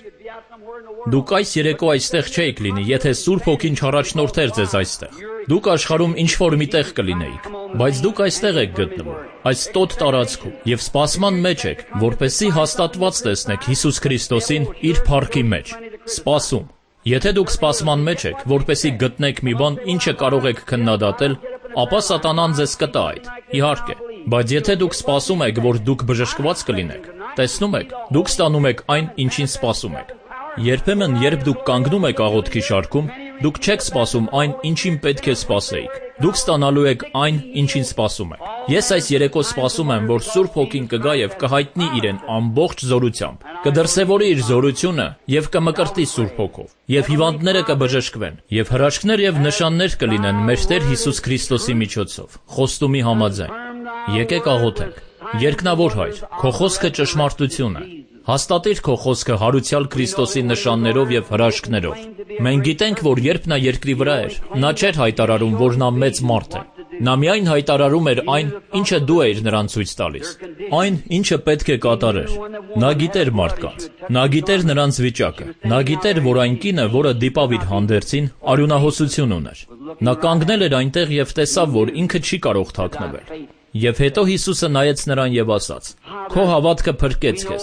Դուք այս երեկո այստեղ չէիք լինի, եթե Սուրբ Հոգին չառաջնորդեր ձեզ այստեղ։ Դուք աշխարհում ինչ-որ միտեղ կլինեիք, բայց դուք այստեղ եք գտնվում, այս տոտ տարածքում, եւ սպասման մեջ եք, որպեսզի հաստատված տեսնեք Հիսուս Քրիստոսին իր փառքի մեջ։ Սպասում։ Եթե դուք սպասման մեջ եք, որպեսզի գտնեք մի բան, ինչը կարող եք քննադատել, ապա Սատանան ձեզ կտա այդ։ Իհարկե, բայց եթե դուք սպասում եք, որ դուք բժշկված կլինեք, տեսնում եք, դուք ստանում եք այն, ինչին սպասում եք։ Երբեմն, երբ դուք կանգնում եք աղոթքի շարքում, դուք չեք սպասում այն, ինչին պետք է սպասեիք։ Դուք ստանալու եք այն, ինչին սպասում եք։ Ես այս երեկո սպասում եմ, որ Սուրբ Հոգին կգա եւ կհայտնի իրեն ամբողջ զորությամբ, կդրսևորի իր զորությունը եւ կմկրտի Սուրբ Հոգով, եւ հիվանդները կբժշկվեն, եւ հրաշքներ եւ նշաններ կլինեն մեր Տեր Հիսուս Քրիստոսի միջոցով, խոստումի համաձայն։ Եկեք աղոթենք։ Երկնավոր Հայր, քո խոսքը ճշմարտություն է։ Հաստատիր քո խոսքը հարուցյալ Քրիստոսի նշաններով եւ հրաշքներով։ Մենք գիտենք, որ երբ նա երկրի վրա էր, նա չէր հայտարարում, որ նա մեծ մարդ է։ Նա միայն հայտարարում էր այն, ինչը դու էիր նրան ցույց տալիս, այն, ինչը պետք է կատարեր։ Նա գիտեր մարդկանց, նա գիտեր նրանց վիճակը, նա գիտեր, որ այն կինը, որը դիպավ իր հանդերձին, արյունահոսություն ուներ։ Նա կանգնել էր այնտեղ եւ տեսավ, որ ինքը չի կարող թաքնվել։ Եվ հետո Հիսուսը նայեց նրան եւ ասաց. «Քո հավատքը փրկեց քեզ»։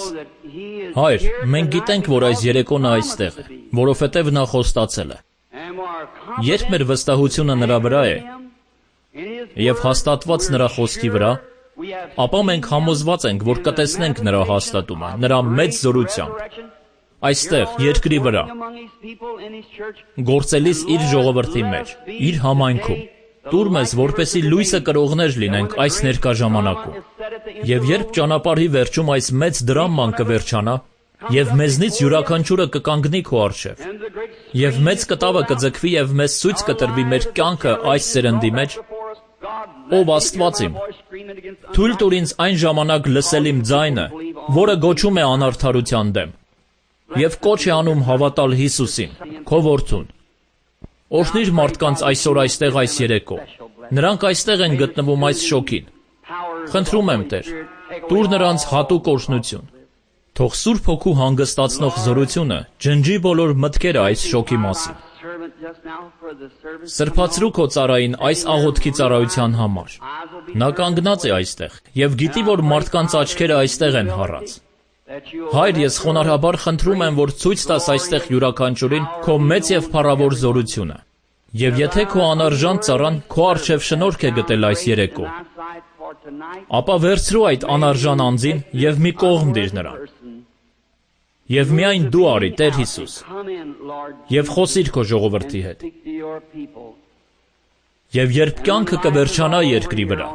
Հայր, մենք գիտենք, որ այս երեկոն այստեղ է, որովհետև նա խոստացել է։ Երբ մեր վստահությունը նրա վրա է եւ հաստատված նրա խոսքի վրա, ապա մենք համոզված ենք, որ կտեսնենք նրա հաստատումը, նրա մեծ զորությամբ, այստեղ, երկրի վրա, գործելիս իր ժողովրդի մեջ, իր համայնքում։ Տուր մեզ, որպեսզի լույսը կրողներ լինենք այս ներկա ժամանակում։ Եվ երբ ճանապարհի վերջում այս մեծ դրաման կվերջանա, եւ մեզնից յուրաքանչյուրը կկանգնի քո առջև, եւ մեծ կտավը կձգվի եւ մեզ ցույց կտրվի մեր կյանքը այս սերնդի մեջ, ով Աստված իմ, թույլ տուր ինձ այն ժամանակ լսել իմ ձայնը որը գոչում է անարդարության դեմ, և կոչ է անում հավատալ Հիսուսին, քո որդուն։ Օրհնիր մարդկանց այսօր այստեղ այս երեկո, նրանք այստեղ են գտնվում այս շոքին։ Խնդրում եմ Տեր, տուր նրանց հատուկ օրհնություն։ Թող Սուրբ Հոգու հանգստացնող զորությունը ջնջի բոլոր մտքերը այս շոկի մասին։ Սրբացրու քո ծառային այս աղոթքի ծառայության համար։ Նա կանգնած է այստեղ և գիտի, որ մարդկանց աչքերը այստեղ են հառած։ Հայր, ես խոնարհաբար խնդրում եմ, որ ցույց տաս այստեղ յուրաքանչյուրին քո մեծ և փառավոր զորությունը։ Եվ եթե քո անարժան ծառան քո առջև շնորհք է գտել այս երեկո, ապա վերցրու այդ անարժան անձին և մի կողմ դիր նրան։ Եվ միայն դու արի, Տեր Հիսուս, և խոսիր քո ժողովրդի հետ։ Եվ երբ կյանքը կվերջանա երկրի վրա,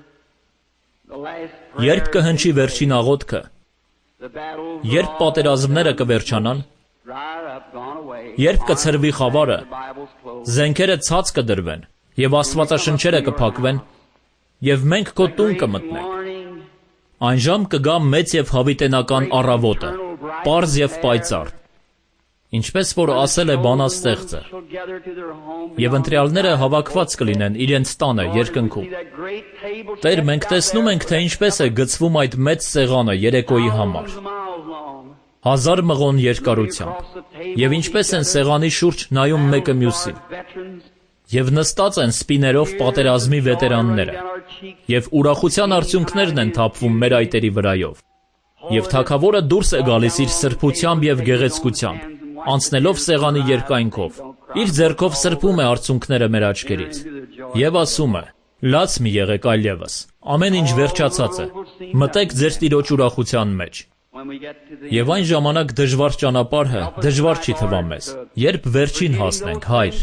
երբ կհնչի վերջին աղոթքը, երբ պատերազմները կվերջանան, երբ կցրվի խավարը, զենքերը ցած կդրվեն, և աստվածաշնչերը կփակվեն, և մենք քո տուն կմտնենք, այն ժամ կգա մեծ և հավիտենական առավոտը, պարզ և պայծառ, ինչպես որ ասել է բանաստեղծը, և ընտրյալները հավաքված կլինեն իրենց տանը երկնքում։ Տեր, մենք տեսնում ենք, թե ինչպես է գցվում այդ մեծ սեղանը երեկոյի համար, հազար մղոն երկարությամբ, և ինչպես են սեղանի շուրջ նայում մեկը մյուսին, և նստած են սպիներով պատերազմի վետերանները, և ուրախության արդյունքներն են թափվում մեր այտերի վրայով, և թագավորը դուրս է գալիս իր սրբությամբ և գեղեցկությամբ, անցնելով սեղանի երկայնքով, իր ձեռքով սրբում է արցունքները մեր աչքերից, և ասում է. լաց մի եղեք այլևս, ամեն ինչ վերջացած է, մտեք ձեր տիրոջ ուրախության մեջ։ Եվ այն ժամանակ դժվար ճանապարհը դժվար չի թվա մեզ, երբ վերջին հասնենք, Հայր։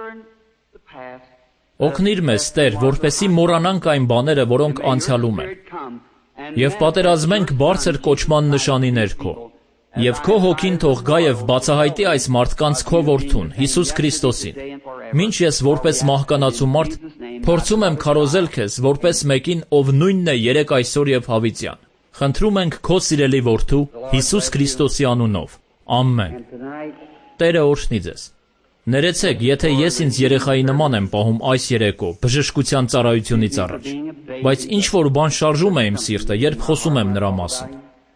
Օգնիր մեզ, Տեր, որպեսզի մոռանանք այն բաները, որոնք անցյալում են, և պատերազմենք բարձր կոչման նշանի ներքո, և քո հոգին թող գա և բացահայտի այս մարդկանց քո որդուն, Հիսուս Քրիստոսին, մինչ ես որպես մահկանացու մարդ փորձում եմ քարոզել քեզ, որպես մեկին, ով նույնն է երեկ, այսօր և հավիտյան։ Խնդրում ենք քո սիրելի որդու Հիսուս Քրիստոսի անունով։ Ամեն։ Տերը օրհնի ձեզ։ Ներեցեք, եթե ես ինձ երեխայի նման եմ պահում այս երեկո, բժշկության ծառայությունից առաջ, բայց ինչ-որ բան շարժում է իմ սիրտը, երբ խոսում եմ նրա մասին։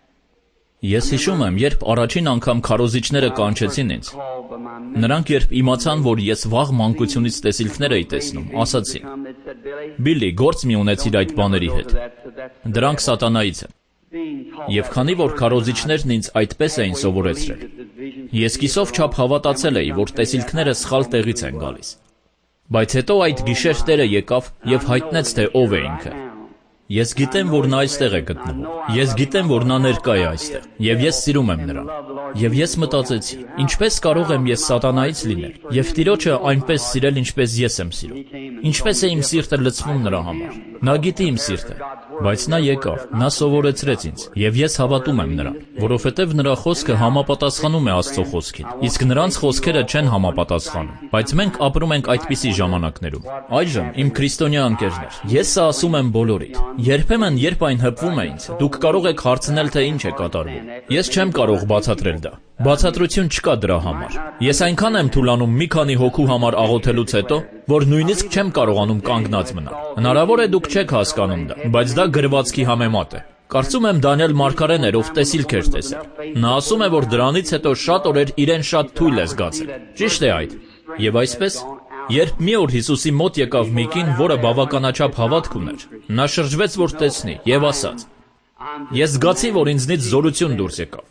Ես հիշում եմ, երբ առաջին անգամ քարոզիչները կանչեցին ինձ, նրանք երբ իմացան, որ ես վաղ մանկությունից տեսիլքներ էի տեսնում, ասացին. Բիլլի, գործ մի ունեցիր այդ բաների հետ։ Դրանք սատանայից են։ Եվ քանի որ քարոզիչներն ինձ այդպես էին սովորեցրել, ես կիսով չափ հավատացել էի, որ տեսիլքները սխալ տեղից են գալիս։ Բայց հետո այդ գիշեր Տերը եկավ և հայտնեց, թե ով է ինքը։ Ես գիտեմ, որ նա այստեղ է գտնվում։ Ես գիտեմ, որ նա ներկա է այստեղ, և ես սիրում եմ նրան։ Եվ ես մտածեցի, ինչպես կարող եմ ես սատանայից լինել, և Տիրոջը այնպես սիրել, ինչպես ես եմ սիրում։ Ինչպես է իմ սիրտը լցվում նրա համար։ Նա գիտի իմ սիրտը, բայց նա եկավ, նա սովորեցրեց ինձ, և ես հավատում եմ նրան, որովհետև նրա խոսքը համապատասխանում է Աստծո խոսքին, իսկ նրանց խոսքերը չեն համապատասխանում, բայց մենք ապրում ենք այդպիսի ժամանակներում։ Այժմ, իմ քրիստոնյա ընկերներ, ես սա ասում եմ բոլորիդ։ Երբեմն, երբ այն հպվում է ինձ, դուք կարող եք հարցնել, թե ինչ է կատարվում։ Ես չեմ կարող բացատրել դա։ Բացատրություն չկա դրա համար։ Ես այնքան եմ թուլանում մի քանի հոգու համար աղոթելուց հետո, որ նույնիսկ չեմ կարողանում կանգնած մնալ։ Հնարավոր է դուք չեք հասկանում դա, բայց դա գրվածքի համեմատ է։ Կարծում եմ Դանիել մարգարեն էր, ով տեսիլք էր տեսել։ Նա ասում է, որ դրանից հետո շատ օրեր իրեն շատ թույլ է զգացել։ Ճիշտ է այդ։ Եվ այսպես, երբ մի օր Հիսուսի մոտ եկավ մի կին, որը բավականաչափ հավատք ուներ, նա շրջվեց, որ տեսնի, և ասաց. Ես զգացի, որ ինձնից զորություն դուրս եկավ։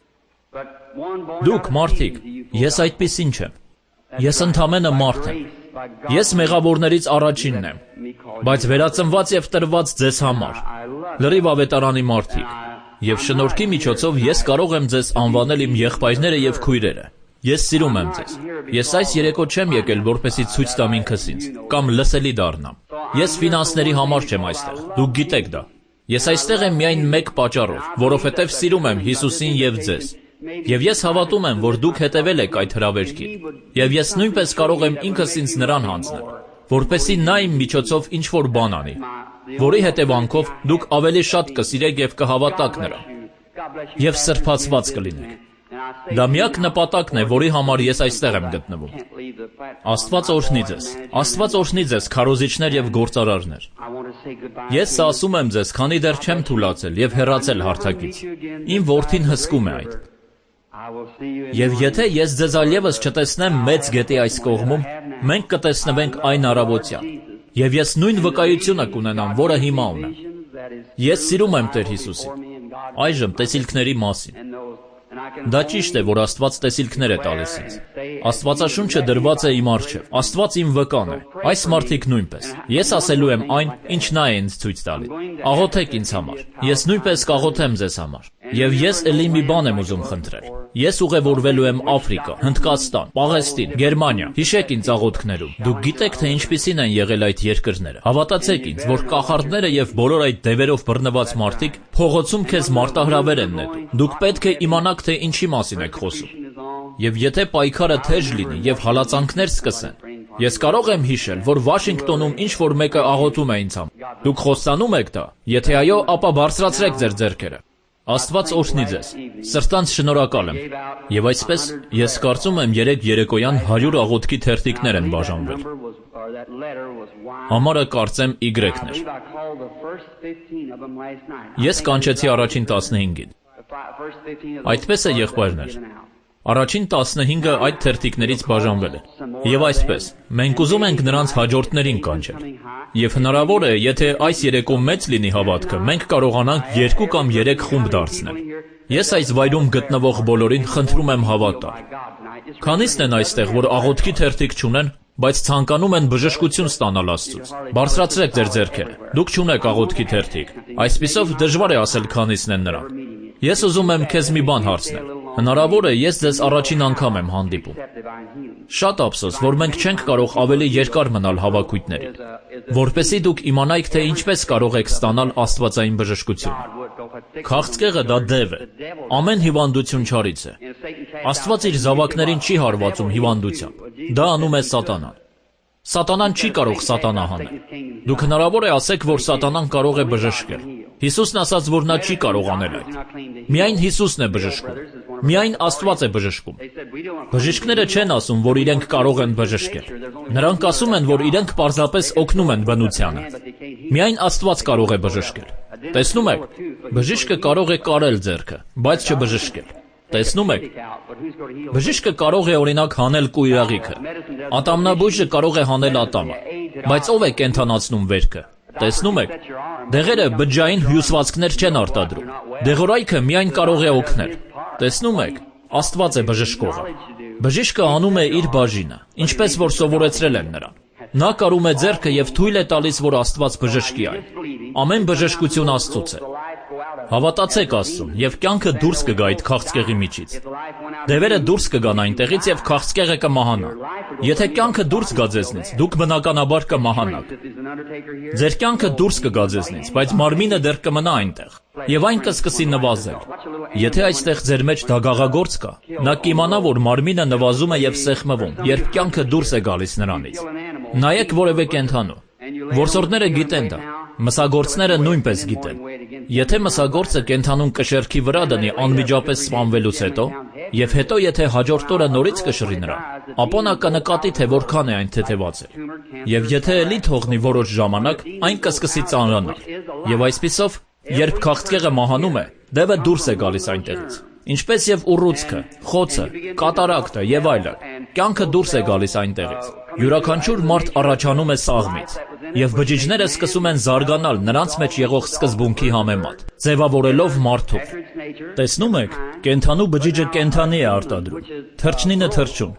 Դուք, մարդիկ, ես այդպիսին չեմ։ Ես ընդամենը մարդ եմ։ Ես մեղավորներից առաջինն եմ, բայց վերածնված և տրված ձեզ համար, լրիվ ավետարանի մարդիկ, և շնորհքի միջոցով ես կարող եմ ձեզ անվանել իմ եղբայրները և քույրերը։ Ես սիրում եմ ձեզ։ Ես այս երեկո չեմ եկել, որպեսզի ցույց տամ ինքս ինձ, կամ լսելի դառնամ։ Ես ֆինանսների համար չեմ այստեղ, դուք գիտեք դա։ Ես այստեղ եմ միայն մեկ պատճառով, որովհետև սիրում եմ Հիսուսին և ձեզ։ Եվ ես հավատում եմ, որ դուք հետևել եք այդ հրավերքին, և ես նույնպես կարող եմ ինքս ինձ նրան հանձնել, որպեսզի նա իմ միջոցով ինչ-որ բան անի, որի հետևանքով դուք ավելի շատ կսիրեք և կհավատաք նրան։ և սրբացված կլինեք։ Դա միակ նպատակն է, որի համար ես այստեղ եմ գտնվում։ Աստված օրհնի ձեզ, Աստված օրհնի ձեզ, քարոզիչներ և գործարարներ։ Ես սա ասում եմ ձեզ, քանի դեռ չեմ թուլացել և հեռացել հարթակից։ Իմ որդին հսկում է այդ։ Եվ եթե ես ձեզ այլևս չտեսնեմ մեծ գետի այս կողմում, մենք կտեսնվենք այն առավոտյան։ Եվ ես նույն վկայությունը կունենամ, որը հիմա ունեմ։ Ես սիրում եմ Տեր Հիսուսին։ Այժմ տեսիլքների մասին։ Դա ճիշտ է, որ Աստված տեսիլքներ է տալիս ինձ։ Աստվածաշունչը դրված է իմ առջև։ Աստված իմ վկան է։ Այս մարդիկ նույնպես։ Ես ասելու եմ այն, ինչ նա է ինձ ցույց տալի։ Աղոթեք ինձ համար։ Ես նույնպես կաղոթեմ ձեզ համար։ Եվ ես ելի մի բան եմ ուզում խնդրել։ Ես ուղևորվելու եմ Աֆրիկա, Հնդկաստան, Պաղեստին, Գերմանիա։ Հիշեք ինձ աղոթքներում։ Դուք գիտեք, թե ինչպիսին են եղել այդ երկրները։ Հավատացեք ինձ, որ կախարդները եւ բոլոր այդ դևերով բռնված մարդիկ փողոցում քեզ մարտահրավեր են նետում։ Դուք պետք է իմանաք, թե ինչի մասին եք խոսում։ Եվ եթե պայքարը թեժ լինի եւ հալածանքներ սկսեն, ես կարող եմ հիշել, որ Վաշինգտոնում ինչ-որ մեկը աղոթում է ինձ համար։ Դուք խոստանում եք դա։ Եթե այո, ապա բարձրացրեք ձեր ձեռքերը։ Աստված օրհնի ձեզ։ Սրտանց շնորհակալ եմ։ Եվ այսպես, ես կարծում եմ երեք երեկոյան հարյուր աղոթքի թերթիկներ են բաժանվել։ Համարը կարծեմ Y-ն էր։ Ես կանչեցի առաջին տասնհինգին։ Այդպես է, եղբայրներ։ Առաջին տասնհինգը այդ թերթիկներից բաժանվել է։ Եվ այսպես, մենք ուզում ենք նրանց հաջորդներին կանչել։ Եվ հնարավոր է, եթե այս երեկո մեծ լինի հավատքը, մենք կարողանանք երկու կամ երեք խումբ դարձնել։ Ես այս վայրում գտնվող բոլորին խնդրում եմ հավատալ։ Քանիսն են այստեղ, որ աղոթքի թերթիկ չունեն, բայց ցանկանում են բժշկություն ստանալ Աստծուց։ Բարձրացրեք ձեր ձեռքերը։ Դուք չունեք աղոթքի թերթիկ։ Այսպիսով դժվար է ասել քանիսն են նրանք։ Ես ուզում եմ քեզ մի բան հարցնել։ Հնարավոր է, ես ձեզ առաջին անգամ եմ հանդիպում։ Շատ ափսոս, որ մենք չենք կարող ավելի երկար մնալ հավաքույտների, որպեսզի դուք իմանայիք, թե ինչպես կարող եք ստանալ աստվածային բժշկություն։ Քաղցկեղը դա դև է, ամեն հիվանդություն չարից է։ Աստված իր զավակներին չի հարվածում հիվանդությամբ, դա անում է Սատանան։ Սատանան չի կարող սատանահանել։ Դուք հնարավոր է ասեք, որ Սատանան կարող է բժշկել։ Հիսուսն ասաց, որ նա չի կարող անել այդ։ Միայն Հիսուսն է բժշկում։ Միայն Աստված է բժշկում։ Բժիշկները չեն ասում, որ իրենք կարող են բժշկել։ Նրանք ասում են, որ իրենք պարզապես օգնում են բնությանը։ Միայն Աստված կարող է բժշկել։ Տեսնում եք, բժիշկը կարող է կարել ձեռքը, բայց չբժշկել։ Տեսնում եք, բժիշկը կարող է օրինակ հանել կույրաղիքը, ատամնաբույժը կարող է հանել ատամը, բայց ով է կենդանացնում վերքը։ Տեսնում եք, դեղերը բջջային հյուսվածքներ չեն արտադրում, դեղորայքը միայն կարող է օգնել։ Տեսնում եք, Աստված է բժշկողը։ Բժիշկը անում է իր բաժինը, ինչպես որ սովորեցրել են նրան։ Նա կարում է ձեռքը եւ թույլ է տալիս, որ Աստված բժշկի այն։ Ամեն բժշկություն Աստծուց է։ Հավատացեք Աստծուն, եւ կյանքը դուրս կգա այդ քաղցկեղի միջից։ Դևերը դուրս կգան այնտեղից եւ քաղցկեղը կմահանա։ Եթե կյանքը դուրս գա ձեզնից, դուք բնականաբար կմահանաք։ Ձեր կյանքը դուրս կգա ձեզնից, բայց մարմինը դեռ կմնա այնտեղ, եւ այն կսկսի նվազել։ Եթե այստեղ ձեր մեջ դագաղագործ կա, նա կիմանա, որ մարմինը նվազում է եւ սեղմվում, երբ կյանքը դուրս է գալիս նրանից։ Նայեք որևէ կենդանու։ Որսորդները գիտեն դա, մսագործները նույնպես գիտեն։ Եթե մսագործը կենդանուն կշեռքի վրա դնի անմիջապես սպանվելուց հետո, եւ հետո եթե հաջորդ օրը նորից կշռի նրան, ապա նա կնկատի, թե որքան է այն թեթևացել։ Եվ եթե էլի թողնի որոշ ժամանակ, այն կսկսի ծանրանալ։ Եվ այսպիսով, երբ քաղցկեղը մահանում է, դևը դուրս է գալիս այնտեղից։ Ինչպես եւ ուռուցքը, խոցը, կատարակտը եւ այլն, կյանքը դուրս է գալիս այնտեղից։ Յուրաքանչյուր մարդ առաջանում է սաղմից, եւ բջիջները սկսում են զարգանալ նրանց մեջ եղող սկզբունքի համեմատ, ձևավորելով մարդով։ Տեսնում եք, կենդանու բջիջը կենդանի է արտադրում, թռչնինը թռչուն։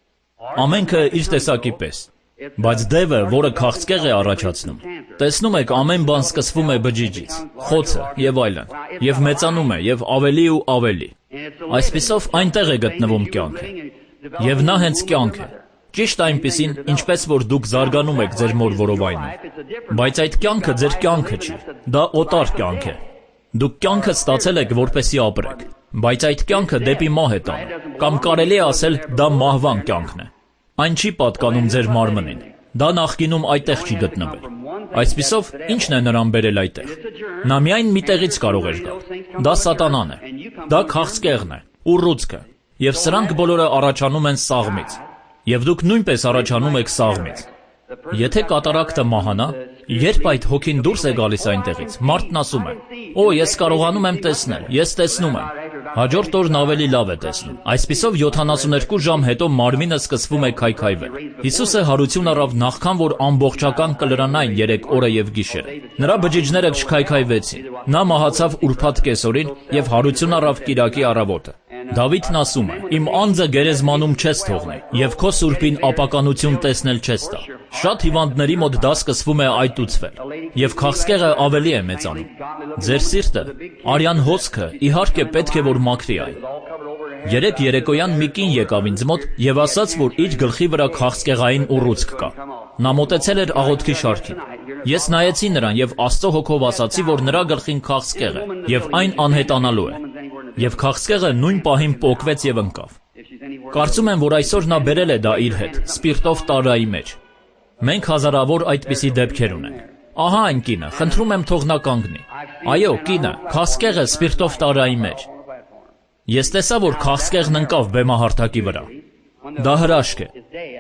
Ամենքը իր տեսակի պես։ Բայց դևը, որը քաղցկեղ է առաջացնում, տեսնում եք, ամեն բան սկսվում է բջիջից, խոցը եւ այլն, եւ մեծանում է եւ ավելի ու ավելի։ Այսպիսով այնտեղ է գտնվում կյանքը։ Եվ նա հենց կյանք է։ Ճիշտ այնպիսին, ինչպես որ դուք զարգանում եք ձեր մոր որովայնում։ Բայց այդ կյանքը ձեր կյանքը չի, դա օտար կյանք է։ Դուք կյանքը ստացել եք, որպեսզի ապրեք, բայց այդ կյանքը դեպի մահ է տանում, կամ կարելի է ասել, դա մահվան կյանքն է։ Այն չի պատկանում ձեր մարմնին։ Դա նախկինում այդտեղ չի գտնվել։ Այսպիսով, ի՞նչն է նրան բերել այդտեղ։ Նա միայն մի տեղից կարող էր գալ։ Դա Սատանան է։ Դա քաղցկեղն է, ուռուցքը, եւ սրանք բոլորը առաջանում են սաղմից, եւ դուք նույնպես առաջանում եք սաղմից։ Եթե կատարակտը մահանա, երբ այդ հոգին դուրս է գալիս այնտեղից, մարդն ասում է. «Օ, ես կարողանում եմ տեսնել, ես տեսնում եմ»։ Հաջորդ օրն ավելի լավ է տեսնում։ Այսպիսով յոթանասունհինգ ժամ հետո մարմինը սկսվում է քայքայվել։ Հիսուսը հարություն առավ նախքան որ ամբողջական կլրանային երեք օրը եւ գիշերը։ Նրա բջիջները չքայքայվեցին։ Նա մահացավ ուրբաթ կեսօրին եւ հարություն առավ կիրակի առավոտը։ Դավիթն ասում է. «Իմ անձը գերեզմանում չես թողնի, եւ քո սուրբին ապականություն տեսնել չես տա»։ Շատ հիվանդների մոտ դա սկսվում է այտուցվել, եւ քաղցկեղը ավելի է մեծանում։ Ձեր սիրտը, արյան հոսքը, իհարկե պետք է որ մաքրի այն։ Երեք երեկոյան մի կին եկավ ինձ մոտ եւ ասաց, որ իր գլխի վրա քաղցկեղային ուռուցք կա։ Նա մոտեցել էր աղոթքի շարքին։ Ես նայեցի նրան եւ Աստծո հոգով ասացի, որ նրա գլխին քաղցկեղ է եւ այն անհետանալու է։ Եվ քաղցկեղը նույն պահին պոկվեց եւ ընկավ։ Կարծում եմ, որ այսօր նա բերել է դա իր հետ, սպիրտով տարայի մեջ։ Մենք հազարավոր այդպիսի դեպքեր ունենք։ Ահա այն կինը, խնդրում եմ թող նա կանգնի։ Այո, կինը, քաղցկեղը սպիրտով տարայի մեջ։ Ես տեսա, որ քաղցկեղն ընկավ բեմահարթակի վրա։ Դա հրաշք է։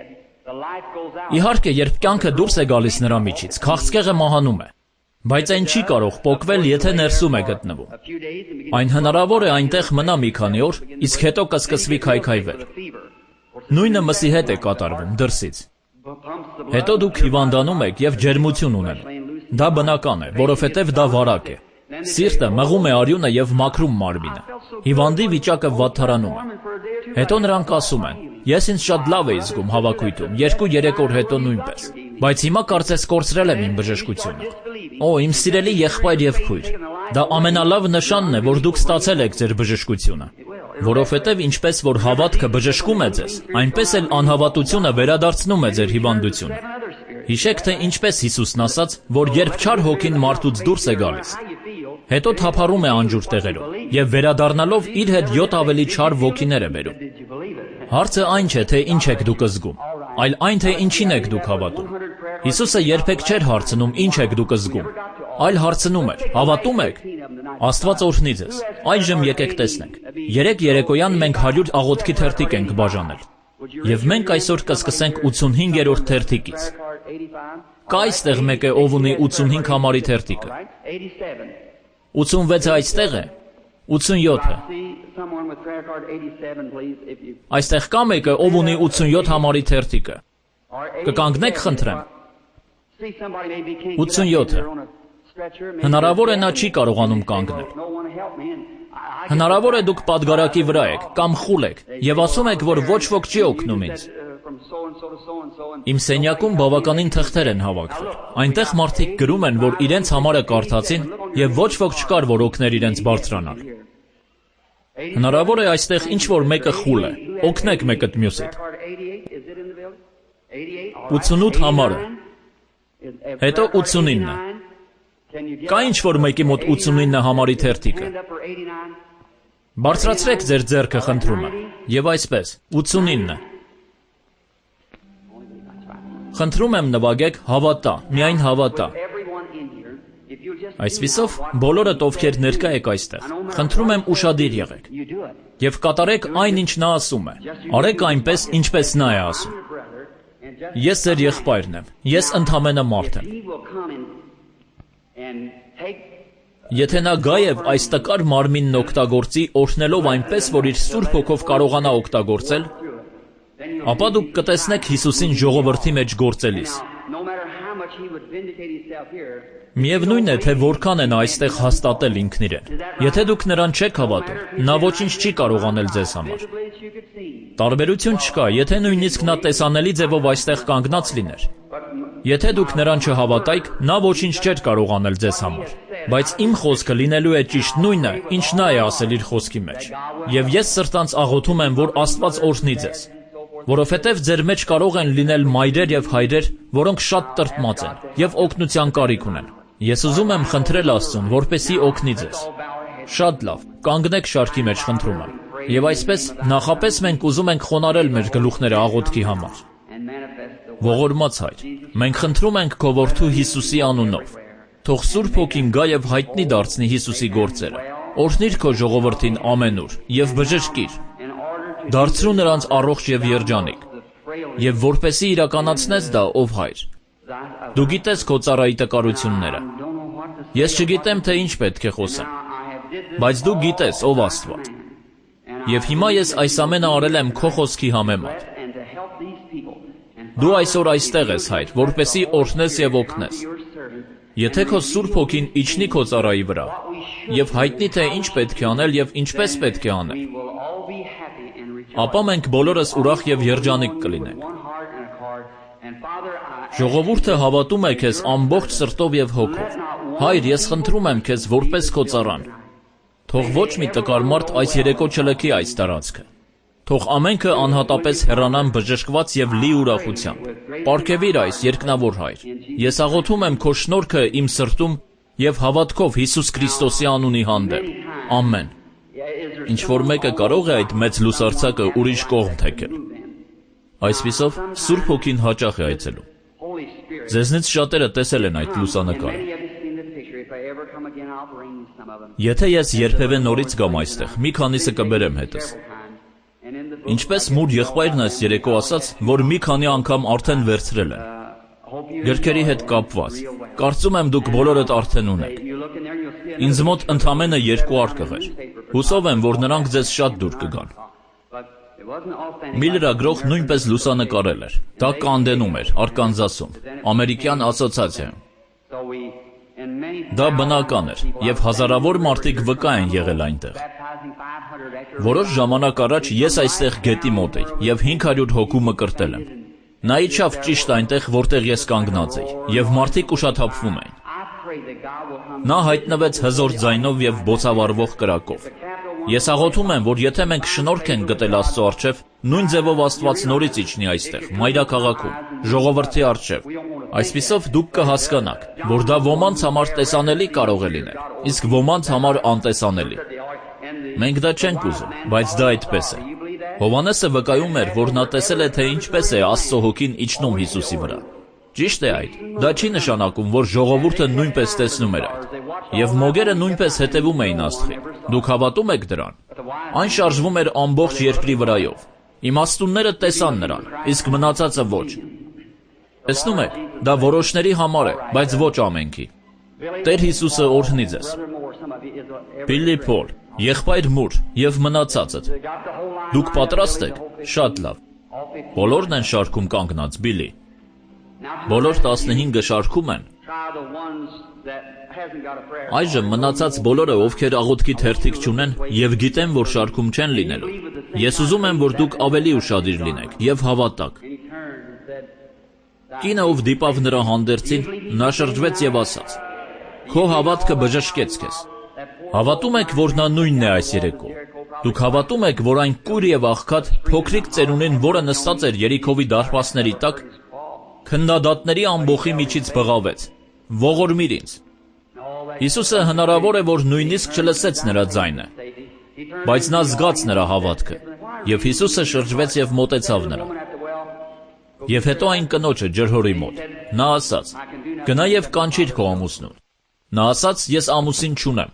Իհարկե, երբ կյանքը դուրս է գալիս նրա միջից, քաղցկեղը մահանում է։ Բայց այն չի կարող պոկվել, եթե ներսում է գտնվում։ Այն հնարավոր է այնտեղ մնա մի քանի օր, իսկ հետո կսկսվի քայքայվել։ Նույնը մսի հետ է կատարվում դրսից։ Հետո դուք հիվանդանում եք եւ ջերմություն ունենում։ Դա բնական է, որովհետեւ դա վարակ է։ Սիրտը մղում է արյունը եւ մաքրում մարմինը։ Հիվանդի վիճակը վատթարանում է։ Հետո նրանք ասում են. «Ես ինձ շատ լավ էի զգում հավաքույթում, երկու-երեք օր հետո նույնպես, բայց հիմա կարծես կորցրել եմ իմ բժշկությունը»։ Օ, իմ սիրելի եղբայր եւ քույր, դա ամենալավ նշանն է, որ դուք ստացել եք ձեր բժշկությունը, որովհետեւ ինչպես որ հավատքը բժշկում է ձեզ, այնպես էլ անհավատությունը վերադարձնում է ձեր հիվանդությունը։ Հիշեք, թե ինչպես Հիսուսն ասաց, որ երբ չար հոգին մարդուց դուրս է գալիս, հետո թափառում է անջուր տեղերով եւ վերադառնալով իր հետ յոթ ավելի չար ոգիներ է բերում։ Հարցը այն չէ, թե ինչ եք դուք զգում, այլ այն, թե ինչին եք դուք հավատում։ Հիսուսը երբեք չէր հարցնում ինչ եք դուք զգում, այլ հարցնում էր. հավատում եք։ Աստված օրհնի ձեզ։ Այժմ եկեք տեսնենք։ Երեք երեկոյան մենք հարյուր աղոթքի թերթիկ ենք բաժանել։ Եվ մենք այսօր կսկսենք ութսունհինգերորդ թերթիկից։ Կա այստեղ մեկը, ով ունի ութսունհինգ համարի թերթիկը։ ութսունվեցը այստեղ է։ ութսունյոթը։ Այստեղ կա մեկը, ով ունի ութսունյոթ համարի թերթիկը։ Կկանգնեք, խնդրեմ։ ութսունյոթը։ Հնարավոր է նա չի կարողանում կանգնել։ Հնարավոր է դուք պատգարակի վրա եք կամ խուլ եք եւ ասում եք, որ ոչ ոք չի օգնում ինձ։ Իմ սենյակում բավականին թղթեր են հավաքվել։ Այնտեղ մարդիկ գրում են, որ իրենց համարը կարդացին եւ ոչ ոք չկար, որ օգներ իրենց բարձրանալ։ Հնարավոր է այստեղ ինչ-որ մեկը խուլ է։ Օգնեք մեկը մյուսիդ։ ութսունութ համարը։ Հետո ութսունինը։ Կա ինչ-որ մեկի մոտ ութսունինը համարի թերթիկը։ Բարձրացրեք ձեր ձեռքը, խնդրում եմ։ Եվ այսպես, ութսունինը։ Խնդրում եմ նվագեք հավատա, միայն հավատա։ Այսպիսով, բոլորդ ովքեր ներկա եք այստեղ, խնդրում եմ ուշադիր եղեք եւ կատարեք այն, ինչ նա ասում է։ Արեք այնպես, ինչպես նա է ասում։ Ես ձեր եղբայրն եմ, ես ընդամենը մարդ եմ։ Եթե նա գա եւ այս տկար մարմինն օգտագործի, օրհնելով այնպես, որ իր Սուրբ Հոգով կարողանա օգտագործել, ապա դուք կտեսնեք Հիսուսին ժողովրդի մեջ գործելիս։ Միևնույն է, թե որքան է նա այստեղ հաստատել ինքն իրեն։ Եթե դուք նրան չեք հավատում, նա ոչինչ չի կարող անել ձեզ համար։ Տարբերություն չկա, եթե նույնիսկ նա տեսանելի ձևով այստեղ կանգնած լիներ։ Եթե դուք նրան չհավատայիք, նա ոչինչ չէր կարող անել ձեզ համար։ Բայց իմ խոսքը լինելու է ճիշտ նույնը, ինչ նա է ասել իր խոսքի մեջ։ Եվ ես սրտանց աղոթում եմ, որ Աստված օրհնի ձեզ, որովհետև ձեր մեջ կարող են լինել մայրեր եւ հայրեր, որոնք շատ տրտմած են եւ օգնության կարիք ունեն։ Ես ուզում եմ խնդրել Աստծուն, որպեսզի օգնի ձեզ։ Շատ լավ, կանգնեք շարքի մեջ, խնդրում եմ։ Եվ այսպես նախապես մենք ուզում ենք խոնարհել մեր գլուխները աղոթքի համար։ Ողորմած Հայր, մենք խնդրում ենք քո որդու Հիսուսի անունով, թող Սուրբ Հոգին գա եւ հայտնի դարձնի Հիսուսի գործերը։ Օրհնիր քո ժողովրդին ամենուր եւ բժշկիր, դարձրու նրանց առողջ եւ երջանիկ, եւ որպեսի իրականացնես դա, ով Հայր, դու գիտես քո ծառայի տկարությունները, ես չգիտեմ, թե ինչ պետք է խոսեմ, բայց դու գիտես, ով Աստված, եւ հիմա ես այս ամենը արել եմ քո խոսքի համեմատ, դու այսօր այստեղ ես, Հայր, որպեսի օրհնես եւ օգնես, եթե քո Սուրբ Հոգին իջնի քո ծառայի վրա եւ հայտնի թե ինչ պետք է անել եւ ինչպես պետք է անել, ապա մենք բոլորս ուրախ եւ երջանիկ կլինենք։ Ժողովուրդը հավատում է քեզ ամբողջ սրտով եւ հոգով։ Հայր, ես խնդրում եմ քեզ որպես քո ծառան, թող ոչ մի տկար մարդ այս երեկո չլքի այս տարածքը։ Թող ամենքը անհատապես հեռանան բժշկված եւ լի ուրախությամբ։ Պարգևիր այս երկնավոր Հայր։ Ես աղոթում եմ քո շնորհքը իմ սրտում եւ հավատքով Հիսուս Քրիստոսի անունի հանդեպ։ Ամեն։ Ինչ որ մեկը կարող է այդ մեծ լուսարձակը ուրիշ կողմ թեքել։ Այսպիսով Սուրբ Հոգին հաճախ է այցելում։ Ձեզնից շատերը տեսել են այդ լուսանկարը։ Եթե ես երբևէ նորից գամ այստեղ, մի քանիսը կբերեմ հետս։ Ինչպես մուր եղբայրն այս երեկո ասաց, որ մի քանի անգամ արդեն վերցրել են։ Գրքերի հետ կապված։ Կարծում եմ դուք բոլորդ արդեն ունեք։ Ինձ մոտ ընդամենը երկու արկղ էր։ Հուսով եմ, որ նրանք ձեզ շատ դուր կգան։ Մի լրագրող նույնպես լուսանկարել էր։ Դա Կանդենում էր, Արկանզասում, ամերիկյան ասոցիացիայում։ Դա բնական էր, եւ հազարավոր մարդիկ վկա են եղել այնտեղ։ Որոշ ժամանակ առաջ ես այստեղ գետի մոտ էի եւ հինգ հարյուր հոգու մկրտել եմ։ Նա իջավ ճիշտ այնտեղ, որտեղ ես կանգնած էի, եւ մարդիկ ուշաթափվում էին։ Նա հայտնվեց հզոր ձայնով եւ բոցավառվող կրակով։ Ես աղոթում եմ, որ եթե մենք շնորհք ենք գտել Աստծո առջև, նույն ձևով Աստված նորից իջնի այստեղ, մայրաքաղաքում, ժողովրդի առջև։ Այսպիսով դուք կհասկանաք, որ դա ոմանց համար տեսանելի կարող է լինել, իսկ ոմանց համար անտեսանելի։ Մենք դա չենք ուզում, բայց դա այդպես է։ Հովհաննեսը վկայում էր, որ նա տեսել է, թե ինչպես է Աստծո Հոգին իջնում Հիսուսի վրա։ Ճիշտ է այդ։ Դա չի նշանակում, որ ժողովուրդը նույնպես տեսնում էր այդ։ Եվ մոգերը նույնպես հետևում էին Աստղին։ Դուք հավատում եք դրան։ Այն շարժվում էր ամբողջ երկրի վրայով։ Իմաստունները տեսան նրան, իսկ մնացածը ոչ։ Տեսնում եք, դա որոշների համար է, բայց ոչ ամենքի։ Տեր Հիսուսը օրհնի ձեզ։ Բիլլի Փոլ, եղբայր Մուր եւ մնացածդ։ Դուք պատրաստ եք։ Շատ լավ։ Բոլորն են շարքում կանգնած, Բիլլի։ Բոլոր տասնհինգը շարքում են։ Այժմ մնացած բոլորը, ովքեր աղոթքի թերթիկ չունեն եւ գիտեն, որ շարքում չեն լինելու։ Ես ուզում եմ, որ դուք ավելի ուշադիր լինեք եւ հավատաք։ Կինը, ով դիպավ նրա հանդերձին, նա շրջվեց եւ ասաց. Քո հավատքը բժշկեց քեզ։ Հավատում եք, որ նա նույնն է այս երեկո։ Դուք հավատում եք, որ այն կույր եւ աղքատ փոքրիկ ծերունին, որը նստած էր Երիքովի դարպասների տակ, քննադատների ամբոխի միջից բղավեց. Ողորմիր ինձ։ Հիսուսը հնարավոր է, որ նույնիսկ չլսեց նրա ձայնը, բայց նա զգաց նրա հավատքը, եւ Հիսուսը շրջվեց եւ մոտեցավ նրան։ Եվ հետո այն կնոջը ջրհորի մոտ։ Նա ասաց. Գնա եւ կանչիր քո ամուսնուն։ Նա ասաց. Ես ամուսին չունեմ։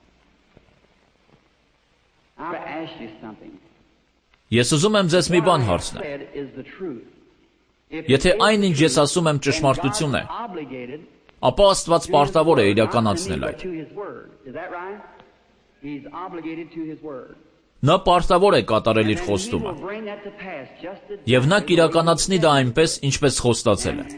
Ես ուզում եմ ձեզ մի բան հարցնել։ Եթե այն, ինչ ես ասում եմ, ճշմարտություն է, ապա Աստված պարտավոր է իրականացնել այդ։ Նա պարտավոր է կատարել իր խոստումը։ Եվ նա կիրականացնի դա այնպես, ինչպես խոստացել է։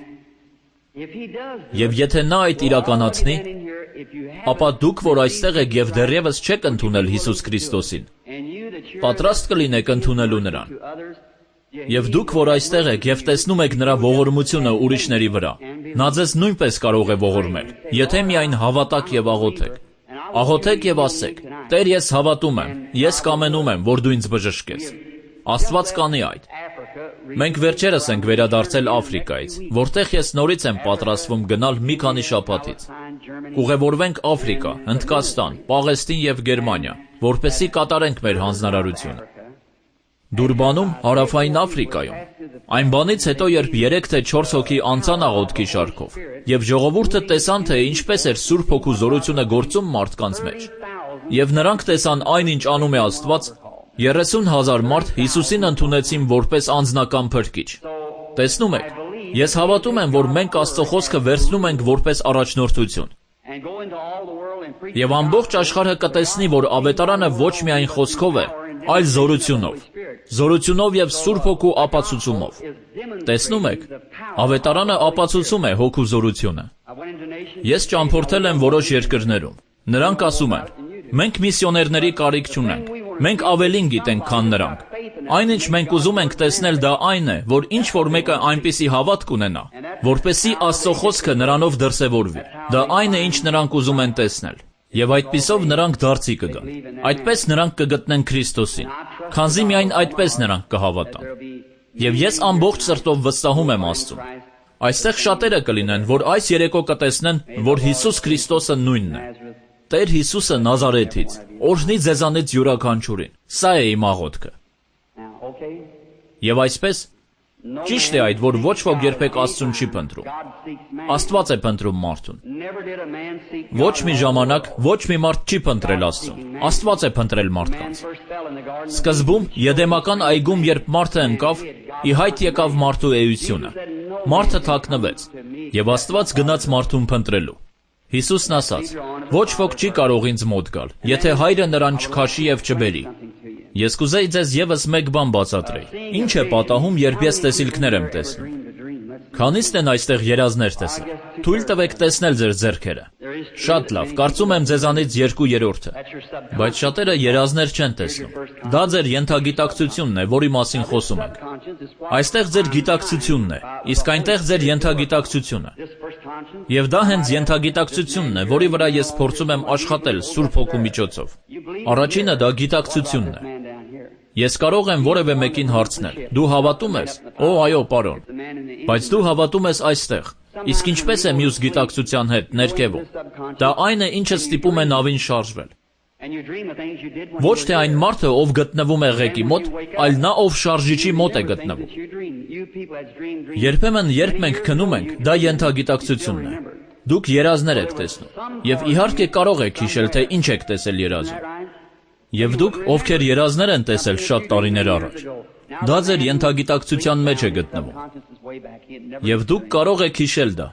Եվ եթե նա այդ իրականացնի, ապա դուք, որ այստեղ եք եւ դեռևս չեք ընդունել Հիսուս Քրիստոսին, պատրաստ կլինեք ընդունելու նրան։ Եվ դուք, որ այստեղ եք եւ տեսնում եք նրա ողորմությունը ուրիշների վրա, նա ձեզ նույնպես կարող է ողորմել, եթե միայն հավատաք եւ աղոթեք։ Աղոթեք եւ ասեք. Տեր, ես հավատում եմ, ես կամենում եմ, որ դու ինձ բժշկես։ Աստված կանի այդ։ Մենք վերջերս ենք վերադարձել Աֆրիկայից, որտեղ ես նորից եմ պատրաստվում գնալ մի քանի շաբաթից։ Կուղևորվենք Աֆրիկա, Հնդկաստան, Պաղեստին եւ Գերմանիա, որպեսզի կատարենք մեր հանձնարարությունը։ Դուրբանում, Հարավային Աֆրիկայում։ Այն բանից հետո, երբ երեք թե չորս հոգի անցան աղոթքի շարքով, եւ ժողովուրդը տեսան, թե ինչպես էր Սուրբ Հոգու զորությունը գործում մարդկանց մեջ, Եվ նրանք տեսան այն, ինչ անում է Աստված, երեսուն հազար մարդ Հիսուսին ընդունեցին որպես անձնական փրկիչ։ Տեսնում եք, ես հավատում եմ, որ մենք Աստծո խոսքը վերցնում ենք որպես առաջնորդություն։ Եվ ամբողջ աշխարհը կտեսնի, որ ավետարանը ոչ միայն խոսքով է, այլ զորությունով, զորությունով և Սուրբ Հոգու ապացուցումով։ Տեսնում եք, ավետարանը ապացուցում է հոգու զորությունը։ Ես ճամփորդել եմ որոշ երկրներում։ Նրանք ասում են. մենք միսիոներների կարիք չունենք, մենք ավելին գիտենք, քան նրանք։ Այն, ինչ մենք ուզում ենք տեսնել, դա այն է, որ ինչ-որ մեկը այնպիսի հավատք ունենա, որպեսզի Աստծո խոսքը նրանով դրսևորվի։ Դա այն է, ինչ նրանք ուզում են տեսնել։ Եվ այդպիսով նրանք դարձի կգան։ Այդպես նրանք կգտնեն Քրիստոսին, քանզի միայն այդպես նրանք կհավատան։ Եվ ես ամբողջ սրտով վստահում եմ Աստծուն։ Այստեղ շատերը կլինեն, որ այս երեկո կտեսնեն, որ Հիսուս Քրիստոսը նույնն է։ Տեր Հիսուսը Նազարեթից, օրհնի ձեզանից յուրաքանչյուրին։ Սա է իմ աղոթքը։ Եվ այսպես, ճիշտ է այդ, որ ոչ ոք երբեք Աստծուն չի փնտրում։ Աստված է փնտրում մարդուն։ Ոչ մի ժամանակ, ոչ մի մարդ չի փնտրել Աստծուն։ Աստված է փնտրել մարդկանց։ Սկզբում Եդեմական այգում, երբ մարդը ընկավ, ի հայտ եկավ մարդու էությունը։ Մարդը թաքնվեց, եւ Աստված գնաց մարդուն փնտրելու։ Հիսուսն ասաց. ոչ ոք չի կարող ինձ մոտ գալ, եթե Հայրը նրան չքաշի եւ չբերի։ Ես կուզեի ձեզ եւս մեկ բան բացատրեի։ Ինչ է պատահում, երբ ես տեսիլքներ եմ տեսնում։ Քանիսն են այստեղ երազներ տեսել։ Թույլ տվեք տեսնել ձեր ձեռքերը։ Շատ լավ, կարծում եմ ձեզանից երկու երրորդը։ Բայց շատերը երազներ չեն տեսնում։ Դա ձեր ենթագիտակցությունն է, որի մասին խոսում ենք։ Այստեղ ձեր գիտակցությունն է, իսկ այնտեղ ձեր ենթագիտակցությունը։ Եվ դա հենց ենթագիտակցությունն է, որի վրա ես փորձում եմ աշխատել Սուրբ Հոգու միջոցով։ Առաջինը դա գիտակցությունն է։ Ես կարող եմ որևէ մեկին հարցնել. դու հավատում ես։ Օ, այո, պարոն։ Բայց դու հավատում ես այստեղ։ Իսկ ինչպես է մյուս գիտակցության հետ ներքևում։ Դա այն է, ինչը ստիպում է նավին շարժվել։ Ոչ թե այն մարդը, ով գտնվում է ղեկի մոտ, այլ նա, ով շարժիչի մոտ է գտնվում։ Երբեմն, երբ մենք քնում ենք, դա ենթագիտակցությունն է։ Դուք երազներ եք տեսնում։ Եվ իհարկե կարող եք հիշել, թե ինչ եք տեսել երազում։ Եվ դուք, ովքեր երազներ են տեսել շատ տարիներ առաջ, դա ձեր ենթագիտակցության մեջ է գտնվում։ Եվ դուք կարող եք հիշել դա։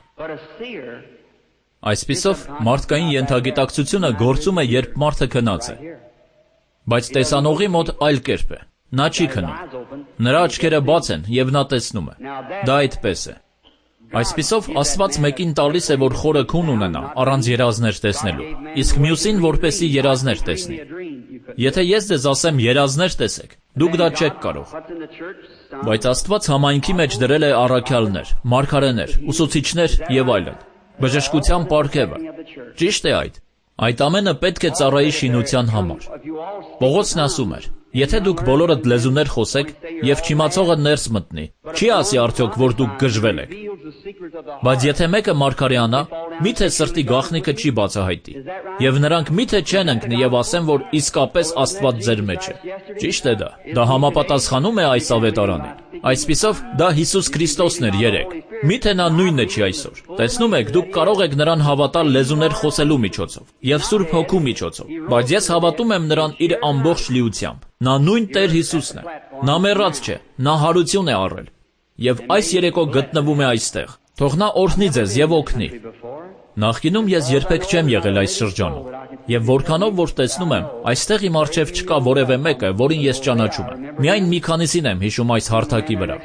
Այսպիսով, մարդկային ենթագիտակցությունը գործում է, երբ մարդը քնած է։ Բայց տեսանողի մոտ այլ կերպ է։ Նա չի քնում։ Նրա աչքերը բաց են, եւ նա տեսնում է։ Դա այդպես է։ Այսպիսով, Աստված մեկին տալիս է, որ խորը քուն ունենա, առանց երազներ տեսնելու, իսկ մյուսին, որպեսզի երազներ տեսնի։ Եթե ես ձեզ ասեմ երազներ տեսեք, դուք դա չեք կարող։ Բայց Աստված համայնքի մեջ դրել է առաքյալներ, մարգարեներ, ուսուցիչներ եւ այլն։ Բժշկության պարգևը։ Ճիշտ է այդ։ Այդ ամենը պետք է ծառայի շինության համար։ Պողոսն ասում էր. եթե դուք բոլորդ լեզուներ խոսեք եւ չիմացողը ներս մտնի, չի ասի արդյոք, որ դուք գժվել եք։ Բայց եթե մեկը մարգարեանա, միթե սրտի գաղտնիքը չի բացահայտի։ Եվ նրանք միթե չեն ընկնի եւ ասեն, որ իսկապես Աստված ձեր մեջ է։ Ճիշտ է դա։ Դա համապատասխանում է այս ավետարանին։ Այսպիսով, դա Հիսուս Քրիստոսն էր երեք։ Միթե նա նույնն է չի այսօր։ Տեսնում եք, դուք կարող եք նրան հավատալ լեզուներ խոսելու միջոցով եւ Սուրբ Հոգու միջոցով, բայց ես հավատում եմ նրան իր ամբողջ լիությամբ։ Նա նույն Տեր Հիսուսն է։ Նա մեռած չէ, նա հարություն է առել։ Եվ այս երեկո գտնվում է այստեղ։ Թող նա օրհնի ձեզ եւ օգնի։ Նախկինում ես երբեք չեմ եղել այս շրջանում, եւ որքանով որ տեսնում եմ, այստեղ իմ առջև չկա որևէ մեկը, որին ես ճանաչում եմ։ Միայն մի քանիսին եմ հիշում այս հարթակի վրա։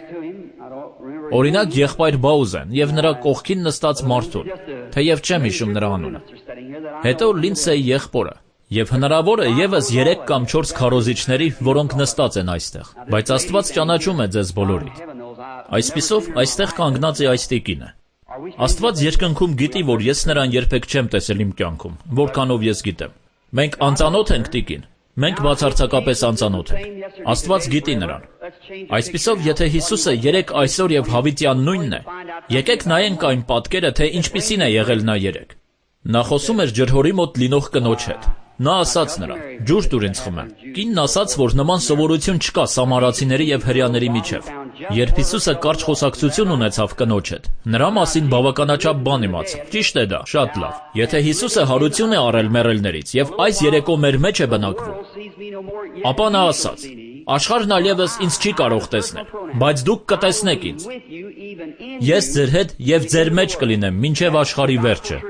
Օրինակ եղբայր Բաուզեն եւ նրա կողքին նստած մարդուն, թեև չեմ հիշում նրա անունը։ Հետո Լինսեյ եղբորը։ Եվ հնարավոր է եւս երեք կամ չորս քարոզիչների, որոնք նստած են այստեղ, բայց Աստված ճանաչում է ձեզ բոլորիդ։ Այսպիսով, այստեղ կանգնած է այս տիկինը։ Աստված երկնքում գիտի, որ ես նրան երբեք չեմ տեսել իմ կյանքում, որքանով ես գիտեմ։ Մենք անծանոթ ենք տիկին, մենք բացարձակապես անծանոթ ենք։ Աստված գիտի նրան։ Այսպիսով, եթե Հիսուսը երեք այսօր եւ հավիտյան նույնն է, եկեք նայենք այն պատկերը, թե ինչպիսին է եղել նա երեք։ Նա խոսում էր ջրհորի մոտ լինող կնոջ հետ։ Նա ասաց նրան. ջուր տուր ինձ խմեմ։ Կինն ասաց, որ նման սովորություն չկա սամարացիների եւ հրեաների միջև։ Երբ Հիսուսը կարճ խոսակցություն ունեցավ կնոջ հետ, նրա մասին բավականաչափ բան իմացավ։ Ճիշտ է դա, շատ լավ։ Եթե Հիսուսը հարություն է առել մեռելներից եւ այս երեկո մեր մեջ է բնակվում, ապա նա ասաց. աշխարհն այլևս ինձ չի կարող տեսնել, բայց դուք կտեսնեք ինձ։ Ես ձեր հետ եւ ձեր մեջ կլինեմ մինչեւ աշխարհի վերջը։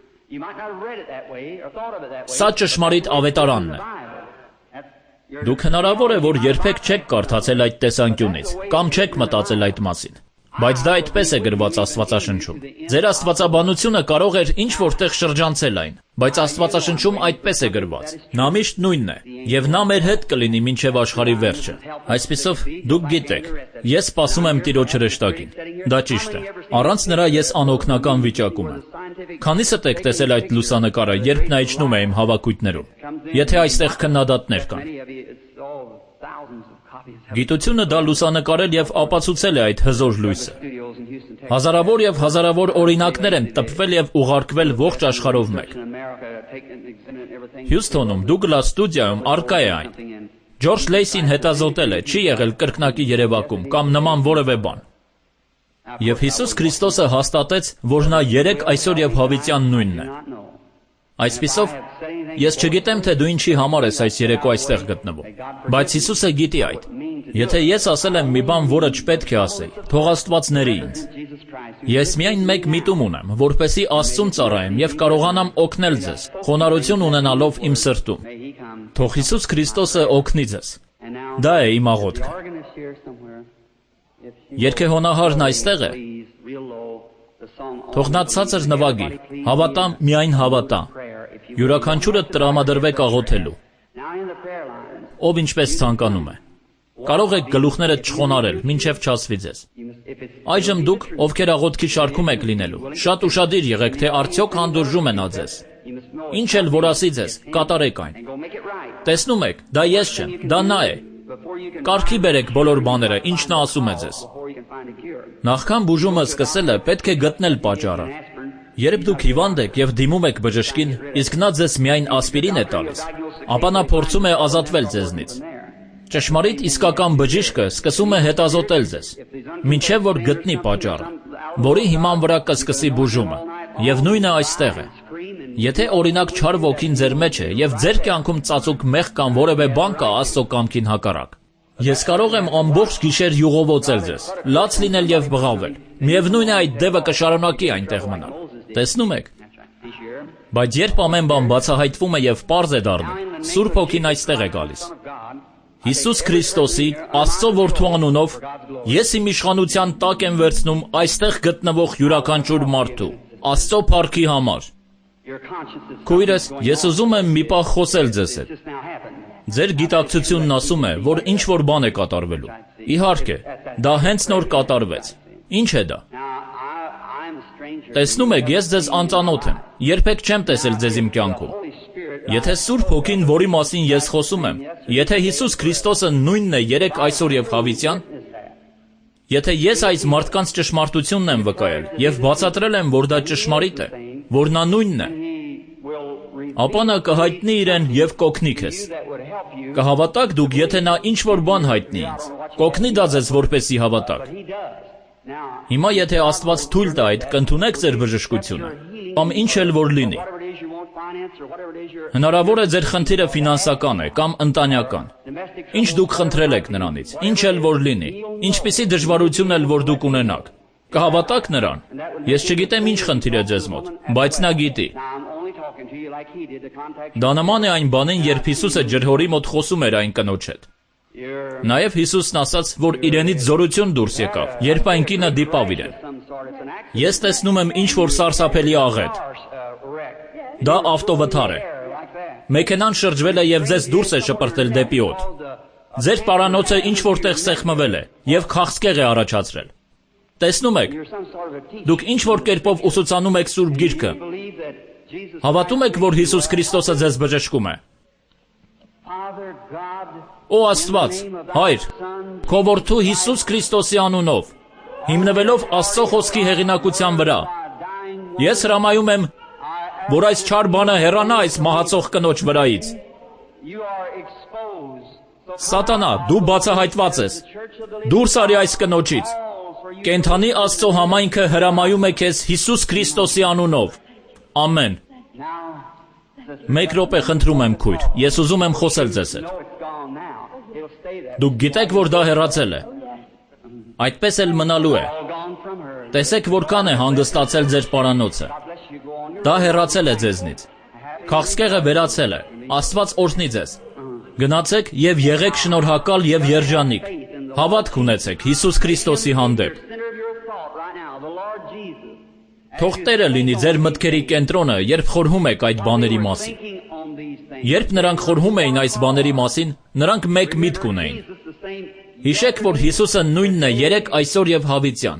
Սա ճշմարիտ ավետարանն է։ Դուք հնարավոր է, որ երբեք չեք կարդացել այդ տեսանկյունից, կամ չեք մտածել այդ մասին, բայց դա այդպես է գրված Աստվածաշնչում։ Ձեր աստվածաբանությունը կարող էր ինչ-որ տեղ շրջանցել այն, բայց Աստվածաշնչում այդպես է գրված։ Նա միշտ նույնն է, եւ նա մեր հետ կլինի մինչեւ աշխարհի վերջը։ Այսպիսով, դուք գիտեք, ես սպասում եմ Տիրոջ հրեշտակին։ Դա ճիշտ է։ Առանց նրա ես անօգնական վիճակում եմ։ Քանիսը եք տեսել այդ լուսանկարը, երբ նա իջնում է իմ հավաքույտներում։ Եթե այստեղ քննադատներ կան։ Գիտությունը դա լուսանկարել եւ ապացուցել է այդ հզոր լույսը։ Հազարավոր եւ հազարավոր օրինակներ են տպվել եւ ուղարկվել ողջ աշխարհով մեկ։ Հյուսթոնում, Դուգլաս ստուդիայում արկա է այն։ Ջորջ Լեյսին հետազոտել է, չի եղել կրկնակի երևակում կամ նման որևէ բան։ Եվ Հիսուս Քրիստոսը հաստատեց, որ նա երեք այսօր եւ հավիտյան նույնն է։ Այսպիսով, ես չգիտեմ, թե դու ինչի համար ես այս երեկո այստեղ գտնվում, բայց Հիսուսը գիտի այդ։ Եթե ես ասել եմ մի բան, որը չպետք է ասեի, թող Աստված ների ինձ։ Ես միայն մեկ միտում ունեմ, որպեսզի Աստծուն ծառայեմ եւ կարողանամ օգնել ձեզ, խոնարհություն ունենալով իմ սրտում։ Թող Հիսուս Քրիստոսը օգնի ձեզ։ Դա է իմ աղոթքը։ Երգեհոնահարն այստեղ է։ Թող նա ցածր նվագի, հավատամ, միայն հավատա։ Յուրաքանչյուրը տրամադրվեք աղոթելու։ Ով ինչպես ցանկանում է։ Կարող եք գլուխները չխոնարել, մինչև չասվի ձեզ։ Այժմ դուք, ովքեր աղոթքի շարքում եք լինելու, շատ ուշադիր եղեք, թե արդյոք հանդուրժում է նա ձեզ։ Ինչ էլ որ ասի ձեզ, կատարեք այն։ Տեսնում եք, դա ես չեմ, դա նա է։ Կարգի բերեք բոլոր բաները, ինչ նա ասում է ձեզ։ Նախքան բուժումը սկսելը պետք է գտնել պատճառը։ Երբ դուք հիվանդ եք եւ դիմում եք բժշկին, իսկ նա ձեզ միայն ասպիրին է տալիս, ապա նա փորձում է ազատվել ձեզնից։ Ճշմարիտ իսկական բժիշկը սկսում է հետազոտել ձեզ, մինչև որ գտնի պատճառը, որի հիման վրա կսկսի բուժումը, եւ նույնը այստեղ է։ Եթե օրինակ չար ոգին ձեր մեջ է եւ ձեր կյանքում ծածուկ մեղ կամ որևէ բան կա Աստծո կամքին հակառակ, ես կարող եմ ամբողջ գիշեր յուղովոցել ձեզ, լաց լինել եւ բղավել։ Միևնույն է այդ դևը կշարունակի այնտեղ մնալ։ Տեսնում եք։ Բայց երբ ամեն բան բացահայտվում է եւ պարզ է դառնում, Սուրբ Հոգին այստեղ է գալիս։ Հիսուս Քրիստոսի, Աստծո Որդու անունով, ես իմ իշխանության տակ եմ վերցնում այստեղ գտնվող յուրաքանչյուր մարդու, Աստծո փառքի համար։ Քույրս, ես ուզում եմ մի պահ խոսել ձեզ հետ։ Ձեր գիտակցությունն ասում է, որ ինչ-որ բան է կատարվելու։ Իհարկե, դա հենց նոր կատարվեց։ Ինչ է դա։ Տեսնում եք, ես ձեզ անծանոթ եմ, երբեք չեմ տեսել ձեզ իմ կյանքում։ Եթե Սուրբ Հոգին, որի մասին ես խոսում եմ, եթե Հիսուս Քրիստոսը նույնն է երեք այսօր եւ հավիտյան, եթե ես այս մարդկանց ճշմարտությունն եմ վկայել եւ բացատրել եմ, որ դա ճշմարիտ է, որ նա նույնն է, ապա նա կհայտնի իրեն եւ կօգնի քեզ։ Կհավատաք դուք, եթե նա ինչ-որ բան հայտնի ինձ, կօգնի դա ձեզ, որպեսզի հավատաք։ Հիմա եթե Աստված թույլ տա այդ, կընդունեք ձեր բժշկությունը, կամ ինչ էլ որ լինի։ Հնարավոր է ձեր խնդիրը ֆինանսական է կամ ընտանեկան։ Ինչ դուք խնդրել եք նրանից, ինչ էլ որ լինի, ինչպիսի դժվարություն էլ որ դուք ունենաք, կհավատաք նրան։ Ես չգիտեմ ինչ խնդիր է ձեզ մոտ, բայց նա գիտի։ Դա նման է այն բանին, երբ Հիսուսը ջրհորի մոտ խոսում էր այն կնոջ հետ։ Նաև Հիսուսն ասաց, որ իրենից զորություն դուրս եկավ, երբ այն կինը դիպավ իրեն։ Ես տեսնում եմ ինչ-որ սարսափելի աղետ։ Դա ավտովթար է։ Մեքենան շրջվել է եւ ձեզ դուրս է շպրտել դեպի օդ։ Ձեր պարանոցը ինչ-որ տեղ սեղմվել է եւ քաղցկեղ է առաջացրել։ Տեսնում եք, դուք ինչ-որ կերպով ուսուցանում եք Սուրբ Գիրքը։ Հավատում եք, որ Հիսուս Քրիստոսը ձեզ բժշկում է։ Օ Աստված, Հայր, քո որդու Հիսուս Քրիստոսի անունով, հիմնվելով Աստծո խոսքի հեղինակության վրա, ես հրամայում եմ, որ այս չար բանը հեռանա այս մահացող կնոջ վրայից։ Սատանա, դու բացահայտված ես։ Դուրս արի այս կնոջից։ Կենդանի Աստծո համայնքը հրամայում է քեզ Հիսուս Քրիստոսի անունով։ Ամեն։ Մեկ րոպե խնդրում եմ քույր, ես ուզում եմ խոսել ձեզ հետ։ Դուք գիտեք, որ դա հեռացել է։ Այդպես էլ մնալու է։ Տեսեք, որքան է հանգստացել ձեր պարանոցը։ Դա հեռացել է ձեզնից։ Քաղցկեղը վերացել է։ Աստված օրհնի ձեզ։ Գնացեք եւ եղեք շնորհակալ եւ երջանիկ։ Հավատք ունեցեք Հիսուս Քրիստոսի հանդեպ։ Թող Տերը լինի ձեր մտքերի կենտրոնը, երբ խորհում եք այդ բաների մասին։ Երբ նրանք խորհում էին այս բաների մասին, նրանք մեկ միտք ունեին։ Հիշեք, որ Հիսուսը նույնն է երեկ, այսօր եւ հավիտյան։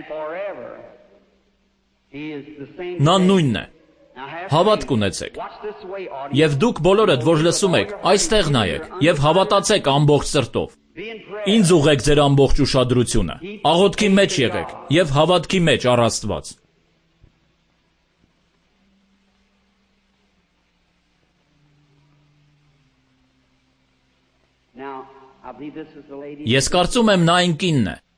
Նա նույնն է։ Հավատք ունեցեք։ Եվ դուք բոլորդ, որ լսում եք, այստեղ նայեք եւ հավատացեք ամբողջ սրտով։ Ինձ ուղեք ձեր ամբողջ ուշադրությունը։ Աղոթքի մեջ եղեք եւ հավատքի մեջ առ Աստված։ Ես կարծում եմ նա այն կինն է։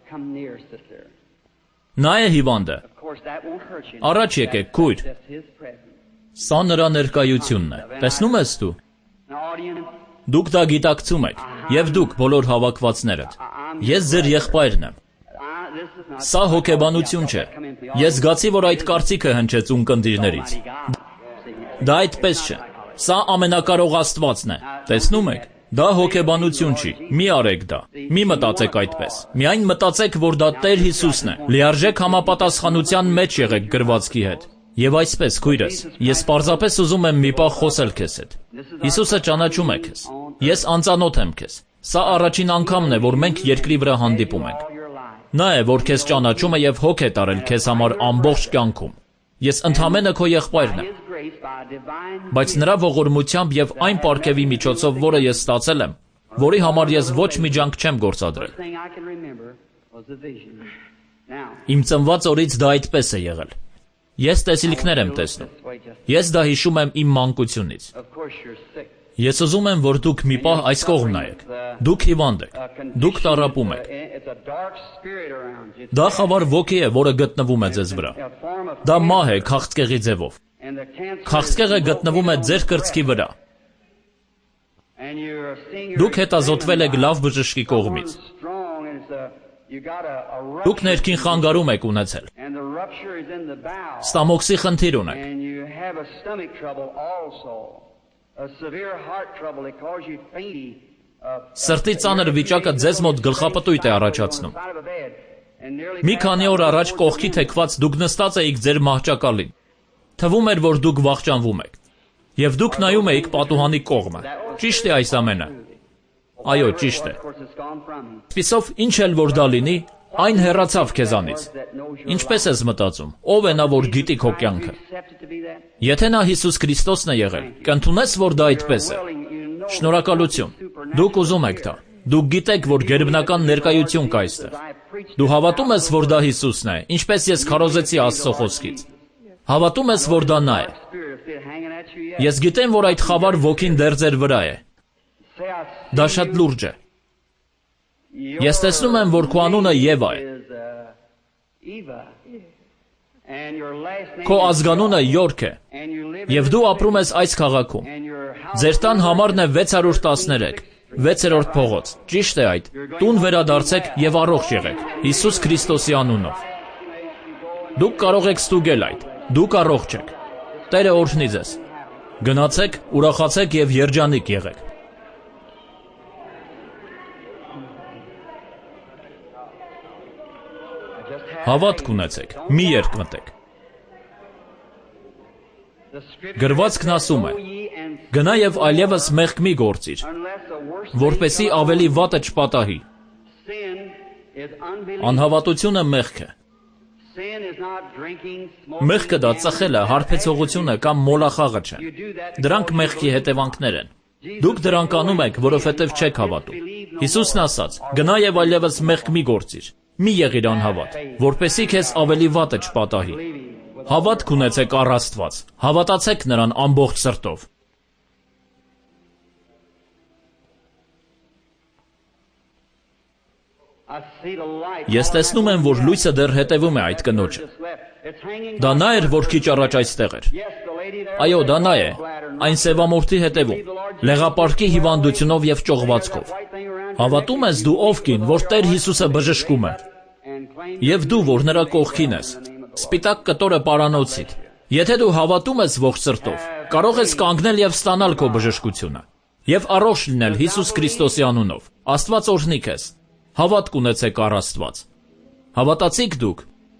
Նա է հիվանդը։ Առաջ եկեք, քույր։ Սա նրա ներկայությունն է։ Տեսնում ես դու։ Դուք դա գիտակցում եք, եւ դուք բոլոր հավաքվածներդ։ Ես ձեր եղբայրն եմ։ Սա հոգեբանություն չէ։ Ես զգացի, որ այդ կարծիքը հնչեց ունկնդիրներից։ Դա այդպես չէ։ Սա ամենակարող Աստվածն է։ Տեսնում եք։ Դա հոգեբանություն չի, մի արեք դա, մի մտածեք այդպես, միայն մտածեք, որ դա Տեր Հիսուսն է, լիարժեք համապատասխանության մեջ եղեք գրվածքի հետ, եւ այսպես, քույրս, ես պարզապես ուզում եմ մի պահ խոսել քեզ հետ, Հիսուսը ճանաչում է քեզ, ես անծանոթ եմ քեզ, սա առաջին անգամն է, որ մենք երկրի վրա հանդիպում ենք, նա է, որ քեզ ճանաչում է եւ հոգ է տարել քեզ համար ամբողջ կյանքում, ես ընդամենը քո եղբայրն եմ, բայց նրա ողորմությամբ եւ այն պարգևի միջոցով, որը ես ստացել եմ, որի համար ես ոչ մի ջանք չեմ գործադրել։ Իմ ծնված օրից դա այդպես է եղել։ Ես տեսիլքներ եմ տեսնում։ Ես դա հիշում եմ իմ մանկությունից։ Ես ուզում եմ, որ դուք մի պահ այս կողմ նայեք։ Դուք հիվանդ եք։ Դուք տառապում եք։ Դա խավար ոգի է, որը գտնվում է ձեզ վրա։ Դա մահ է քաղցկեղի ձևով։ Քաղցկեղը գտնվում է ձեր կրծքի վրա։ Դուք հետազոտվել եք լավ բժշկի կողմից։ Դուք ներքին խանգարում եք ունեցել։ Ստամոքսի խնդիր ունեք։ Սրտի ծանր վիճակը ձեզ մոտ գլխապտույտ է առաջացնում։ Մի քանի օր առաջ կողքի թեքված դուք նստած էիք ձեր մահճակալին։ Թվում էր, որ դուք վախճանվում եք, եւ դուք նայում էիք պատուհանի կողմը։ Ճիշտ է այս ամենը։ Այո, ճիշտ է։ Այսպիսով, ինչ էլ որ դա լինի, այն հեռացավ քեզանից։ Ինչպես ես մտածում, ով է նա, որ գիտի քո կյանքը։ Եթե նա Հիսուս Քրիստոսն է եղել, կընդունես, որ դա այդպես է։ Շնորհակալություն։ Դուք ուզում եք դա։ Դուք գիտեք, որ գերբնական ներկայություն կա այստեղ։ Դու հավատում ես, որ դա Հիսուսն է, ինչպես ես քարոզեցի Աստծո խոսքից։ Հավատում ես, որ դա նա է։ Ես գիտեմ, որ այդ խավար ոգին դեռ ձեր վրա է։ Դա շատ լուրջ է։ Ես տեսնում եմ, որ քո անունը Եվա է։ Քո ազգանունը Յորք է։ Եվ դու ապրում ես այս քաղաքում։ Ձեր տան համարն է վեց հարյուր տասներեք, վեցերորդ փողոց։ Ճիշտ է այդ։ Տուն վերադարձեք եւ առողջ եղեք Հիսուս Քրիստոսի անունով։ Դուք կարող եք ստուգել այդ։ Դուք առողջ եք։ Տերը օրհնի ձեզ։ Գնացեք, ուրախացեք եւ երջանիկ եղեք։ Հավատք ունեցեք, մի երկմտեք։ Գրվածքն ասում է. գնա եւ այլևս մեղք մի գործիր, որպեսզի ավելի վատը չպատահի։ Անհավատությունը մեղք է։ Մեղքը դա ծխելը, հարբեցողությունը կամ մոլախաղը չէ։ Դրանք մեղքի հետևանքներ են։ Դուք դրանք անում եք, որովհետև չեք հավատում։ Հիսուսն ասաց. գնա եւ այլևս մեղք մի գործիր, մի եղիր անհավատ, որպեսզի քեզ ավելի վատը չպատահի։ Հավատք ունեցեք առ Աստված, հավատացեք նրան ամբողջ սրտով։ Ես տեսնում եմ, որ լույսը դեռ հետևում է այդ կնոջը։ Դա նա էր, որ քիչ առաջ այստեղ էր։ Այո, դա նա է, այն սևամորթի հետևում, լեղապարկի հիվանդությունով և ճողվածքով։ Հավատում ես դու ով կին, որ Տեր Հիսուսը բժշկում է։ Եվ դու, որ նրա կողքին ես, սպիտակ կտորը պարանոցիդ։ Եթե դու հավատում ես ողջ սրտով, կարող ես կանգնել և ստանալ քո բժշկությունը և առողջ լինել Հիսուս Քրիստոսի անունով։ Աստված օրհնի քեզ։ Հավատք ունեցեք առ Աստված։ Հավատացիք դուք։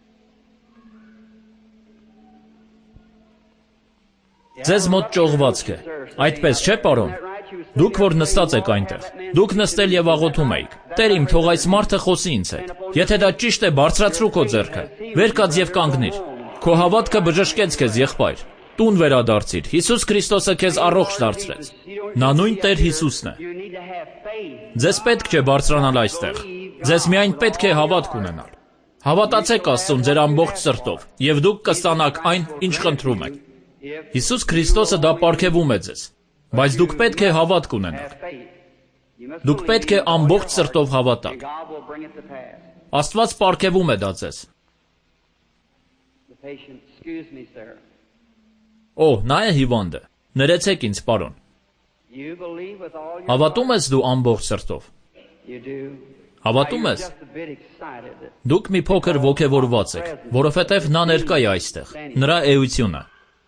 Ձեզ մոտ ճողվածք է։ Այդպես չէ, պարոն։ Դուք որ նստած եք այնտեղ, դուք նստել և աղոթում էիք։ Տեր իմ, թող այս մարդը խոսի ինձ հետ։ Եթե դա ճիշտ է, բարձրացրու քո ձեռքը, վեր կաց և կանգնիր։ Քո հավատքը բժշկեց քեզ, եղբայր։ Տուն վերադարձիր։ Հիսուս Քրիստոսը քեզ առողջ դարձրեց։ Նա նույն Տեր Հիսուսն է։ Ձեզ պետք չէ բարձրանալ այստեղ։ Ձեզ միայն պետք է հավատք ունենալ։ Հավատացեք Աստծուն ձեր ամբողջ սրտով, և դուք կստանաք այն, ինչ խնդրում եք։ Հիսուս Քրիստոսը դա պարգևում է ձեզ, բայց դուք պետք է հավատք ունենալ։ Դուք պետք է ամբողջ սրտով հավատաք։ Աստված պարգևում է դա ձեզ։ Օ, նա է հիվանդը։ Ներեցեք ինձ, պարոն։ Հավատում ես դու ամբողջ սրտով։ Հավատում ես։ Դուք մի փոքր ոգևորված եք, որովհետև նա ներկա է այստեղ, նրա էությունը։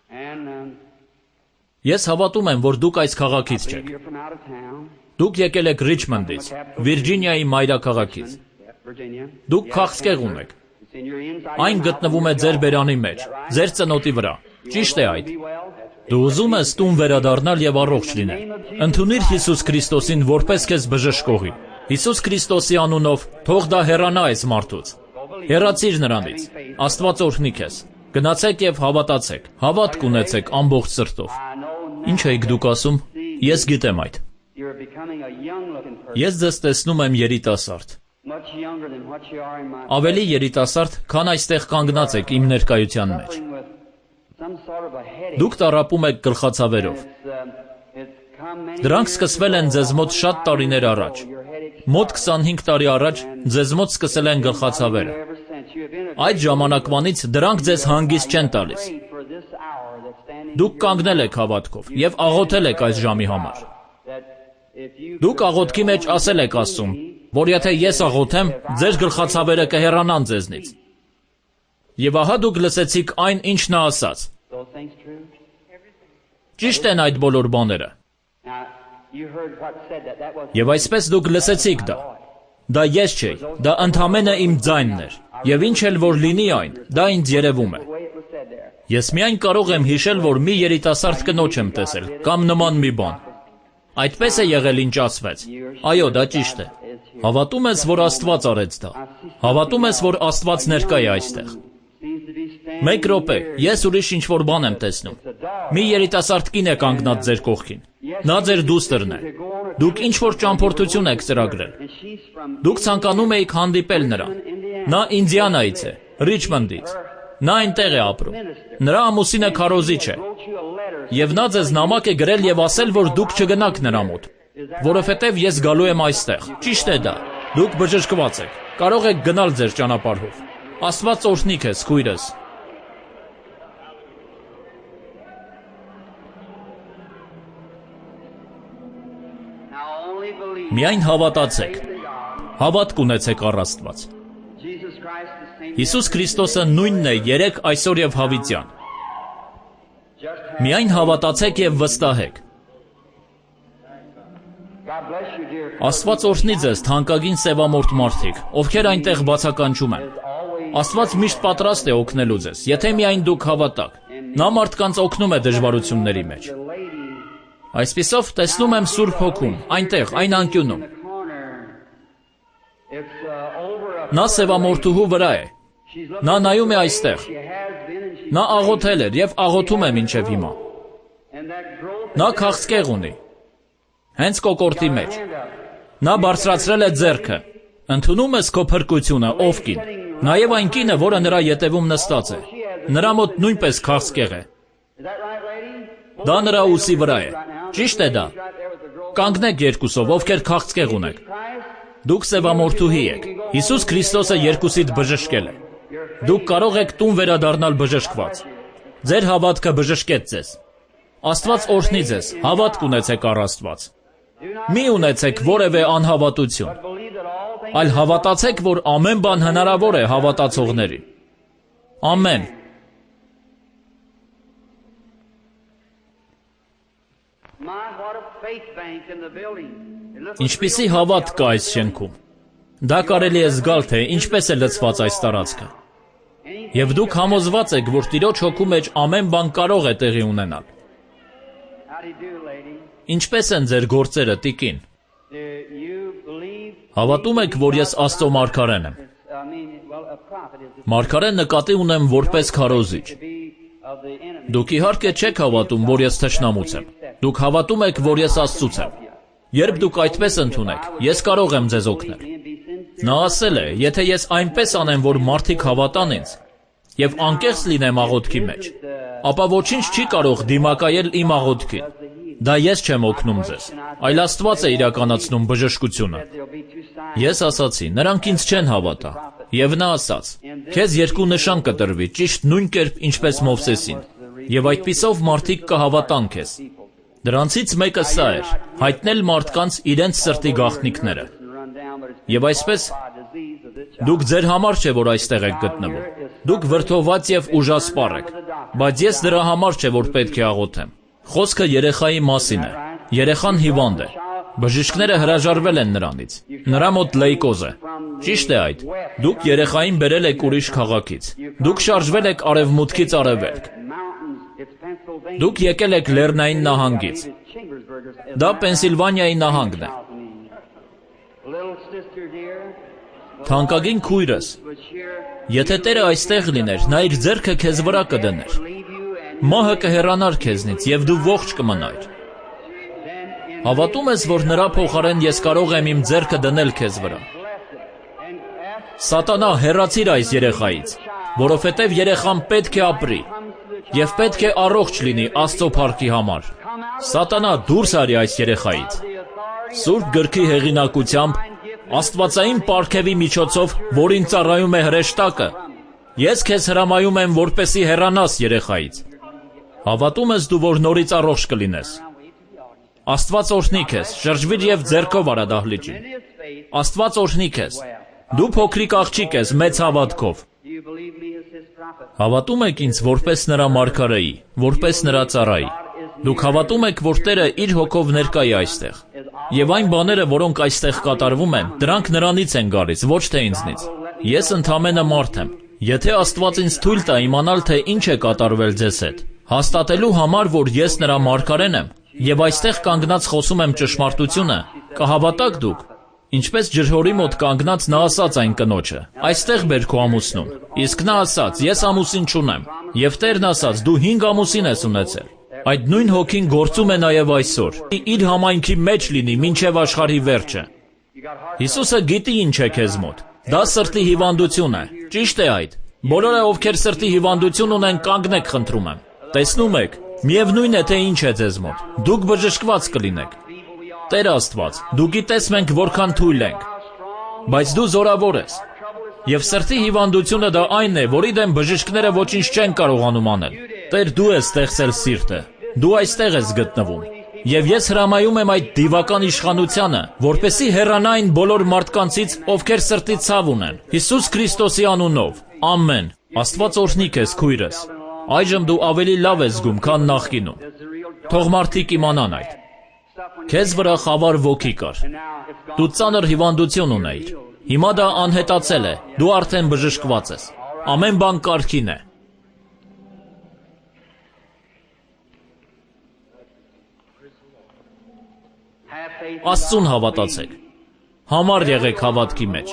Ես հավատում եմ, որ դուք այս քաղաքից չեք։ Դուք եկել եք Ռիչմոնդից, Վիրջինիայի մայրաքաղաքից։ Դուք քաղցկեղ ունեք։ Այն գտնվում է ձեր բերանի մեջ, ձեր ծնոտի վրա։ Ճիշտ է այդ։ Դու ուզում ես տուն վերադառնալ և առողջ լինել։ Ընդունիր Հիսուս Քրիստոսին որպես քեզ բժշկողի։ Հիսուս Քրիստոսի անունով թող դա հեռանա այս մարդուց։ Հեռացիր նրանից։ Աստված օրհնի քեզ։ Գնացեք և հավատացեք։ Հավատք ունեցեք ամբողջ սրտով։ Ինչ էիք դուք ասում։ Ես գիտեմ այդ։ Ես ձեզ տեսնում եմ երիտասարդ։ Ավելի երիտասարդ, քան այստեղ կանգնած եք իմ ներկայության մեջ։ Դուք տառապում եք գլխացավերով։ Դրանք սկսվել են ձեզ մոտ շատ տարիներ առաջ։ Մոտ քսանհինգ տարի առաջ ձեզ մոտ սկսել են գլխացավերը։ Այդ ժամանակվանից դրանք ձեզ հանգիստ չեն տալիս։ Դուք կանգնել եք հավատքով և աղոթել եք այս ժամի համար։ Դուք աղոթքի մեջ ասել եք Աստծուն, որ եթե ես աղոթեմ, ձեր գլխացավերը կհեռանան ձեզնից։ Եվ ահա դուք լսեցիք այն, ինչ նա ասաց։ Ճիշտ են այդ բոլոր բաները։ Եվ այսպես դուք լսեցիք դա։ Դա ես չէի, դա ընդամենը իմ ձայնն էր։ Եվ ինչ էլ որ լինի այն, դա ինձ երևում է։ Ես միայն կարող եմ հիշել, որ մի երիտասարդ կնոջ եմ տեսել, կամ նման մի բան։ Այդպես է եղել, ինչ ասվեց։ Այո, դա ճիշտ է։ Հավատում ես, որ Աստված արեց դա։ Հավատում ես, որ Աստված ներկա է այստեղ։ Մեկ րոպե, ես ուրիշ ինչ-որ բան եմ տեսնում։ Մի երիտասարդ կին է կանգնած ձեր կողքին։ Նա ձեր դուստրն է։ Դուք ինչ-որ ճամփորդություն եք ծրագրել։ Դուք ցանկանում եք հանդիպել նրան։ Նա Ինդիանայից է, Ռիչմոնդից։ Նա այնտեղ է ապրում։ Նրա ամուսինը քարոզիչ է։ Եվ նա ձեզ նամակ է գրել և ասել, որ դուք չգնաք նրա մոտ, որովհետև ես գալու եմ այստեղ։ Ճիշտ է դա։ Դուք բժշկված եք։ Կարող եք գնալ ձեր ճանապարհով։ Աստված օրհնի քեզ, քույրս։ Միայն հավատացեք։ Հավատք ունեցեք առ Աստված։ Հիսուս Քրիստոսը նույնն է երեկ, այսօր և հավիտյան։ Միայն հավատացեք և վստահեք։ Աստված օրհնի ձեզ, թանկագին սևամորթ մարդիկ, ովքեր այնտեղ բացականչում են։ Աստված միշտ պատրաստ է օգնելու ձեզ, եթե միայն դուք հավատաք։ Նա մարդկանց օգնում է դժվարությունների մեջ։ Այսպիսով տեսնում եմ Սուրբ Հոգում, այնտեղ, այն անկյունում։ Նա սևամորթուհու վրա է։ Նա նայում է այստեղ։ Նա աղոթել էր և աղոթում է մինչև հիմա։ Նա քաղցկեղ ունի։ Հենց կոկորդի մեջ։ Նա բարձրացրել է ձեռքը։ Ընդունում ես քո փրկությունը, ով կին։ Նաև այն կինը, որը նրա ետևում նստած է։ Նրա մոտ նույնպես քաղցկեղ է։ Դա նրա ուսի վրա է։ Ճիշտ է դա։ Կանգնեք երկուսով, ովքեր քաղցկեղ ունեք։ Դուք սևամորթուհի եք։ Հիսուս Քրիստոսը երկուսիդ բժշկել է։ Դուք կարող եք տուն վերադառնալ բժշկված։ Ձեր հավատքը բժշկեց ձեզ։ Աստված օրհնի ձեզ, հավատք ունեցեք առ Աստված։ Մի ունեցեք որևէ անհավատություն, այլ հավատացեք, որ ամեն բան հնարավոր է հավատացողներին։ Ամեն։ Ինչպիսի հավատ կա այս շենքում։ Դա կարելի է զգալ, թե ինչպես է լցված այս տարածքը։ Եվ դուք համոզված եք, որ Տիրոջ հոգու մեջ ամեն բան կարող է տեղի ունենալ։ Ինչպես են ձեր գործերը, տիկին։ Հավատում եք, որ ես Աստծո մարգարեն եմ։ Մարգարեն նկատի ունեմ որպես քարոզիչ։ Դուք իհարկե չեք հավատում, որ ես թշնամուց եմ։ Դուք հավատում եք, որ ես Աստծուց եմ։ Երբ դուք այդպես ընդունեք, ես կարող եմ ձեզ օգնել։ Նա ասել է, եթե ես այնպես անեմ, որ մարդիկ հավատան ինձ, եւ անկեղծ լինեմ աղոթքի մեջ, ապա ոչինչ չի կարող դիմակայել իմ աղոթքին։ Դա ես չեմ օգնում ձեզ, այլ Աստված է իրականացնում բժշկությունը։ Ես ասացի, նրանք ինձ չեն հավատա, եւ նա ասաց, քեզ երկու նշան կտրվի, ճիշտ նույն կերպ ինչպես Մովսեսին, եւ այդպիսով մարդիկ կհավատան քեզ։ Դրանցից մեկը սա էր, հայտնել մարդկանց իրենց սրտի գաղտնիքները։ Եվ այսպես, դուք ձեր համար չէ, որ այստեղ եք գտնվում։ Դուք վրդոված եւ ուժասպառ եք, բայց ես դրա համար չէ, որ պետք է աղոթեմ։ Խոսքը երեխայի մասին է։ Երեխան հիվանդ է։ Բժիշկները հրաժարվել են նրանից։ Նրա մոտ լեյկոզ է։ Ճիշտ է այդ։ Դուք երեխային բերել եք ուրիշ քաղաքից։ Դուք շարժվել եք արևմուտքից արևելք։ Դուք եկել եք Լեռնային նահանգից։ Դա Պենսիլվանիայի նահանգն է։ Թանկագին քույրս, եթե Տերը այստեղ լիներ, նա իր ձեռքը քեզ վրա կդներ։ Մահը կհեռանար քեզնից եւ դու ողջ կմնայիր։ Հավատում ես, որ նրա փոխարեն ես կարող եմ իմ ձեռքը դնել քեզ վրա։ Սատանա, հեռացիր այս երեխայից, որովհետև երեխան պետք է ապրի եւ պետք է առողջ լինի Աստծո փառքի համար։ Սատանա, դուրս արի այս երեխայից։ Սուրբ գրքի հեղինակությամբ, աստվածային պարգևի միջոցով, որին ծառայում է հրեշտակը, ես քեզ հրամայում եմ, որպեսի հեռանաս երեխայից։ Հավատում ես դու, որ նորից առողջ կլինես։ Աստված օրհնի քեզ, շրջվիր եւ ձեռքով արա դահլիճին։ Աստված օրհնի քեզ։ Դու փոքրիկ աղջիկ ես մեծ հավատքով։ Հավատում եք ինձ որպես նրա մարգարեի, որպես նրա ծառայի։ Դուք հավատում եք, որ Տերը իր հոգով ներկա է այստեղ։ Եվ այն բաները, որոնք այստեղ կատարվում են, դրանք նրանից են գալիս, ոչ թե ինձնից։ Ես ընդամենը մարդ եմ։ Եթե Աստված ինձ թույլ տա իմանալ, թե ինչ է կատարվել ձեզ հետ, հաստատելու համար, որ ես նրա մարգարեն եմ, եւ այստեղ կանգնած խոսում եմ ճշմարտությունը, կհավատաք դուք։ Ինչպես ջրհորի մոտ կանգնած նա ասաց այն կնոջը. «Այստեղ բեր քո ամուսնուն»։ Իսկ նա ասաց. «Ես ամուսին չունեմ»։ Եվ Տերն ասաց. «Դու հինգ ամուսին ես ունեցել»։ Այդ նույն հոգին գործում է նաև այսօր։ Իր համայնքի մեջ լինի մինչև աշխարհի վերջը։ Հիսուսը գիտի ինչ է քեզ մոտ։ Դա սրտի հիվանդություն է։ Ճիշտ է այդ։ Բոլորը, ովքեր սրտի հիվանդություն ունեն, կանգնեք, խնդրում եմ։ Տեսնում եք, միևնույն է, թե ինչ է ձեզ մոտ։ Դուք բժշկված կլինեք։ Տեր Աստված, դու գիտես մենք որքան թույլ ենք, բայց դու զորավոր ես։ Եվ սրտի հիվանդությունը դա այն է, որի դեմ բժիշկները ոչինչ չեն կարողանում անել։ Տեր, դու ես ստեղծել սիրտը, դու այստեղ ես գտնվում։ Եվ ես հրամայում եմ այդ դիվական իշխանությանը, որպեսզի հեռանա այն բոլոր մարդկանցից, ովքեր սրտի ցավ ունեն։ Հիսուս Քրիստոսի անունով։ Ամեն։ Աստված օրհնի քեզ, քույրս։ Այժմ դու ավելի լավ ես զգում, քան նախկինում։ Թող մարդիկ իմանան այդ։ Քեզ վրա խավար ոգի կար։ Դու ծանր հիվանդություն ունեիր։ Հիմա դա անհետացել է։ Դու արդեն բժշկված ես։ Ամեն բան կարգին է։ Աստծուն հավատացեք։ Համառ եղեք հավատքի մեջ։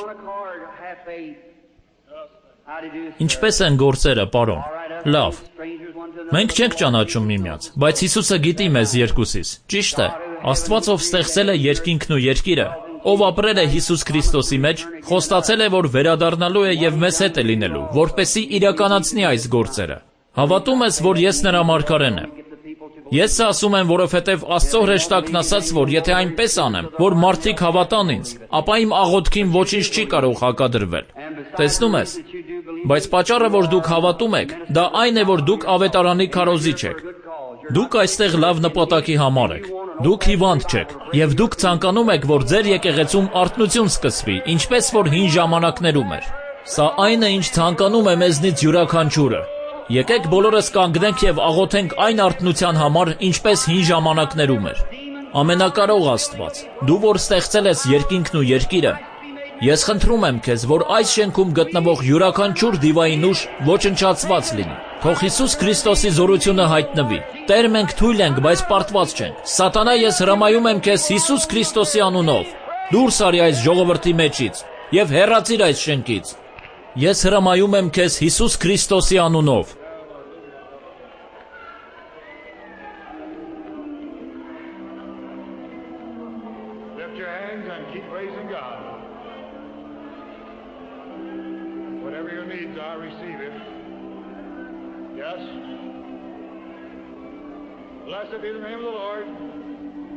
Ինչպես են գործերը, պարոն։ Լավ։ Մենք չենք ճանաչում միմյանց, բայց Հիսուսը գիտի մեզ երկուսիս։ Ճիշտ է։ Աստված, ով ստեղծել է երկինքն ու երկիրը, ով ապրել է Հիսուս Քրիստոսի մեջ, խոստացել է, որ վերադառնալու է եւ մեզ հետ է լինելու, որպեսզի իրականացնի այս գործերը։ Հավատում ես, որ ես նրա մարգարեն եմ։ Ես սա ասում եմ, որովհետև Աստծո հրեշտակն ասաց, որ եթե այնպես անեմ, որ մարդիկ հավատան ինձ, ապա իմ աղոթքին ոչինչ չի կարող հակադրվել։ Տեսնում ես, բայց պատճառը, որ դուք հավատում եք, դա այն է, որ դուք ավետարանի քարոզիչ եք։ Դուք այստեղ լավ նպատակի համար եք։ Դուք հիվանդ չեք, եւ դուք ցանկանում եք, որ ձեր եկեղեցում արթնություն սկսվի, ինչպես որ հին ժամանակներում էր։ Սա այն է, ինչ ցանկանում է մեզնից յուրաքանչյուրը։ Եկեք բոլորս կանգնենք եւ աղոթենք այն արթնության համար, ինչպես հին ժամանակներում էր։ Ամենակարող Աստված, դու որ ստեղծել ես երկինքն ու երկիրը, ես խնդրում եմ քեզ, որ այս շենքում գտնվող յուրաքանչյուր դիվային ուժ ոչնչացված լինի։ Թող Հիսուս Քրիստոսի զորությունը հայտնվի։ Տեր, մենք թույլ ենք, բայց պարտված չենք։ Սատանա, ես հրամայում եմ քեզ Հիսուս Քրիստոսի անունով, դուրս արի այս ժողովրդի մեջից եւ հեռացիր այս շենքից։ Ես հրամայում եմ քեզ Հիսուս Քրիստոսի անունով։ Lift your hands and keep praising God. Whatever your needs are, receive it. Yes. Blessed be the name of the Lord.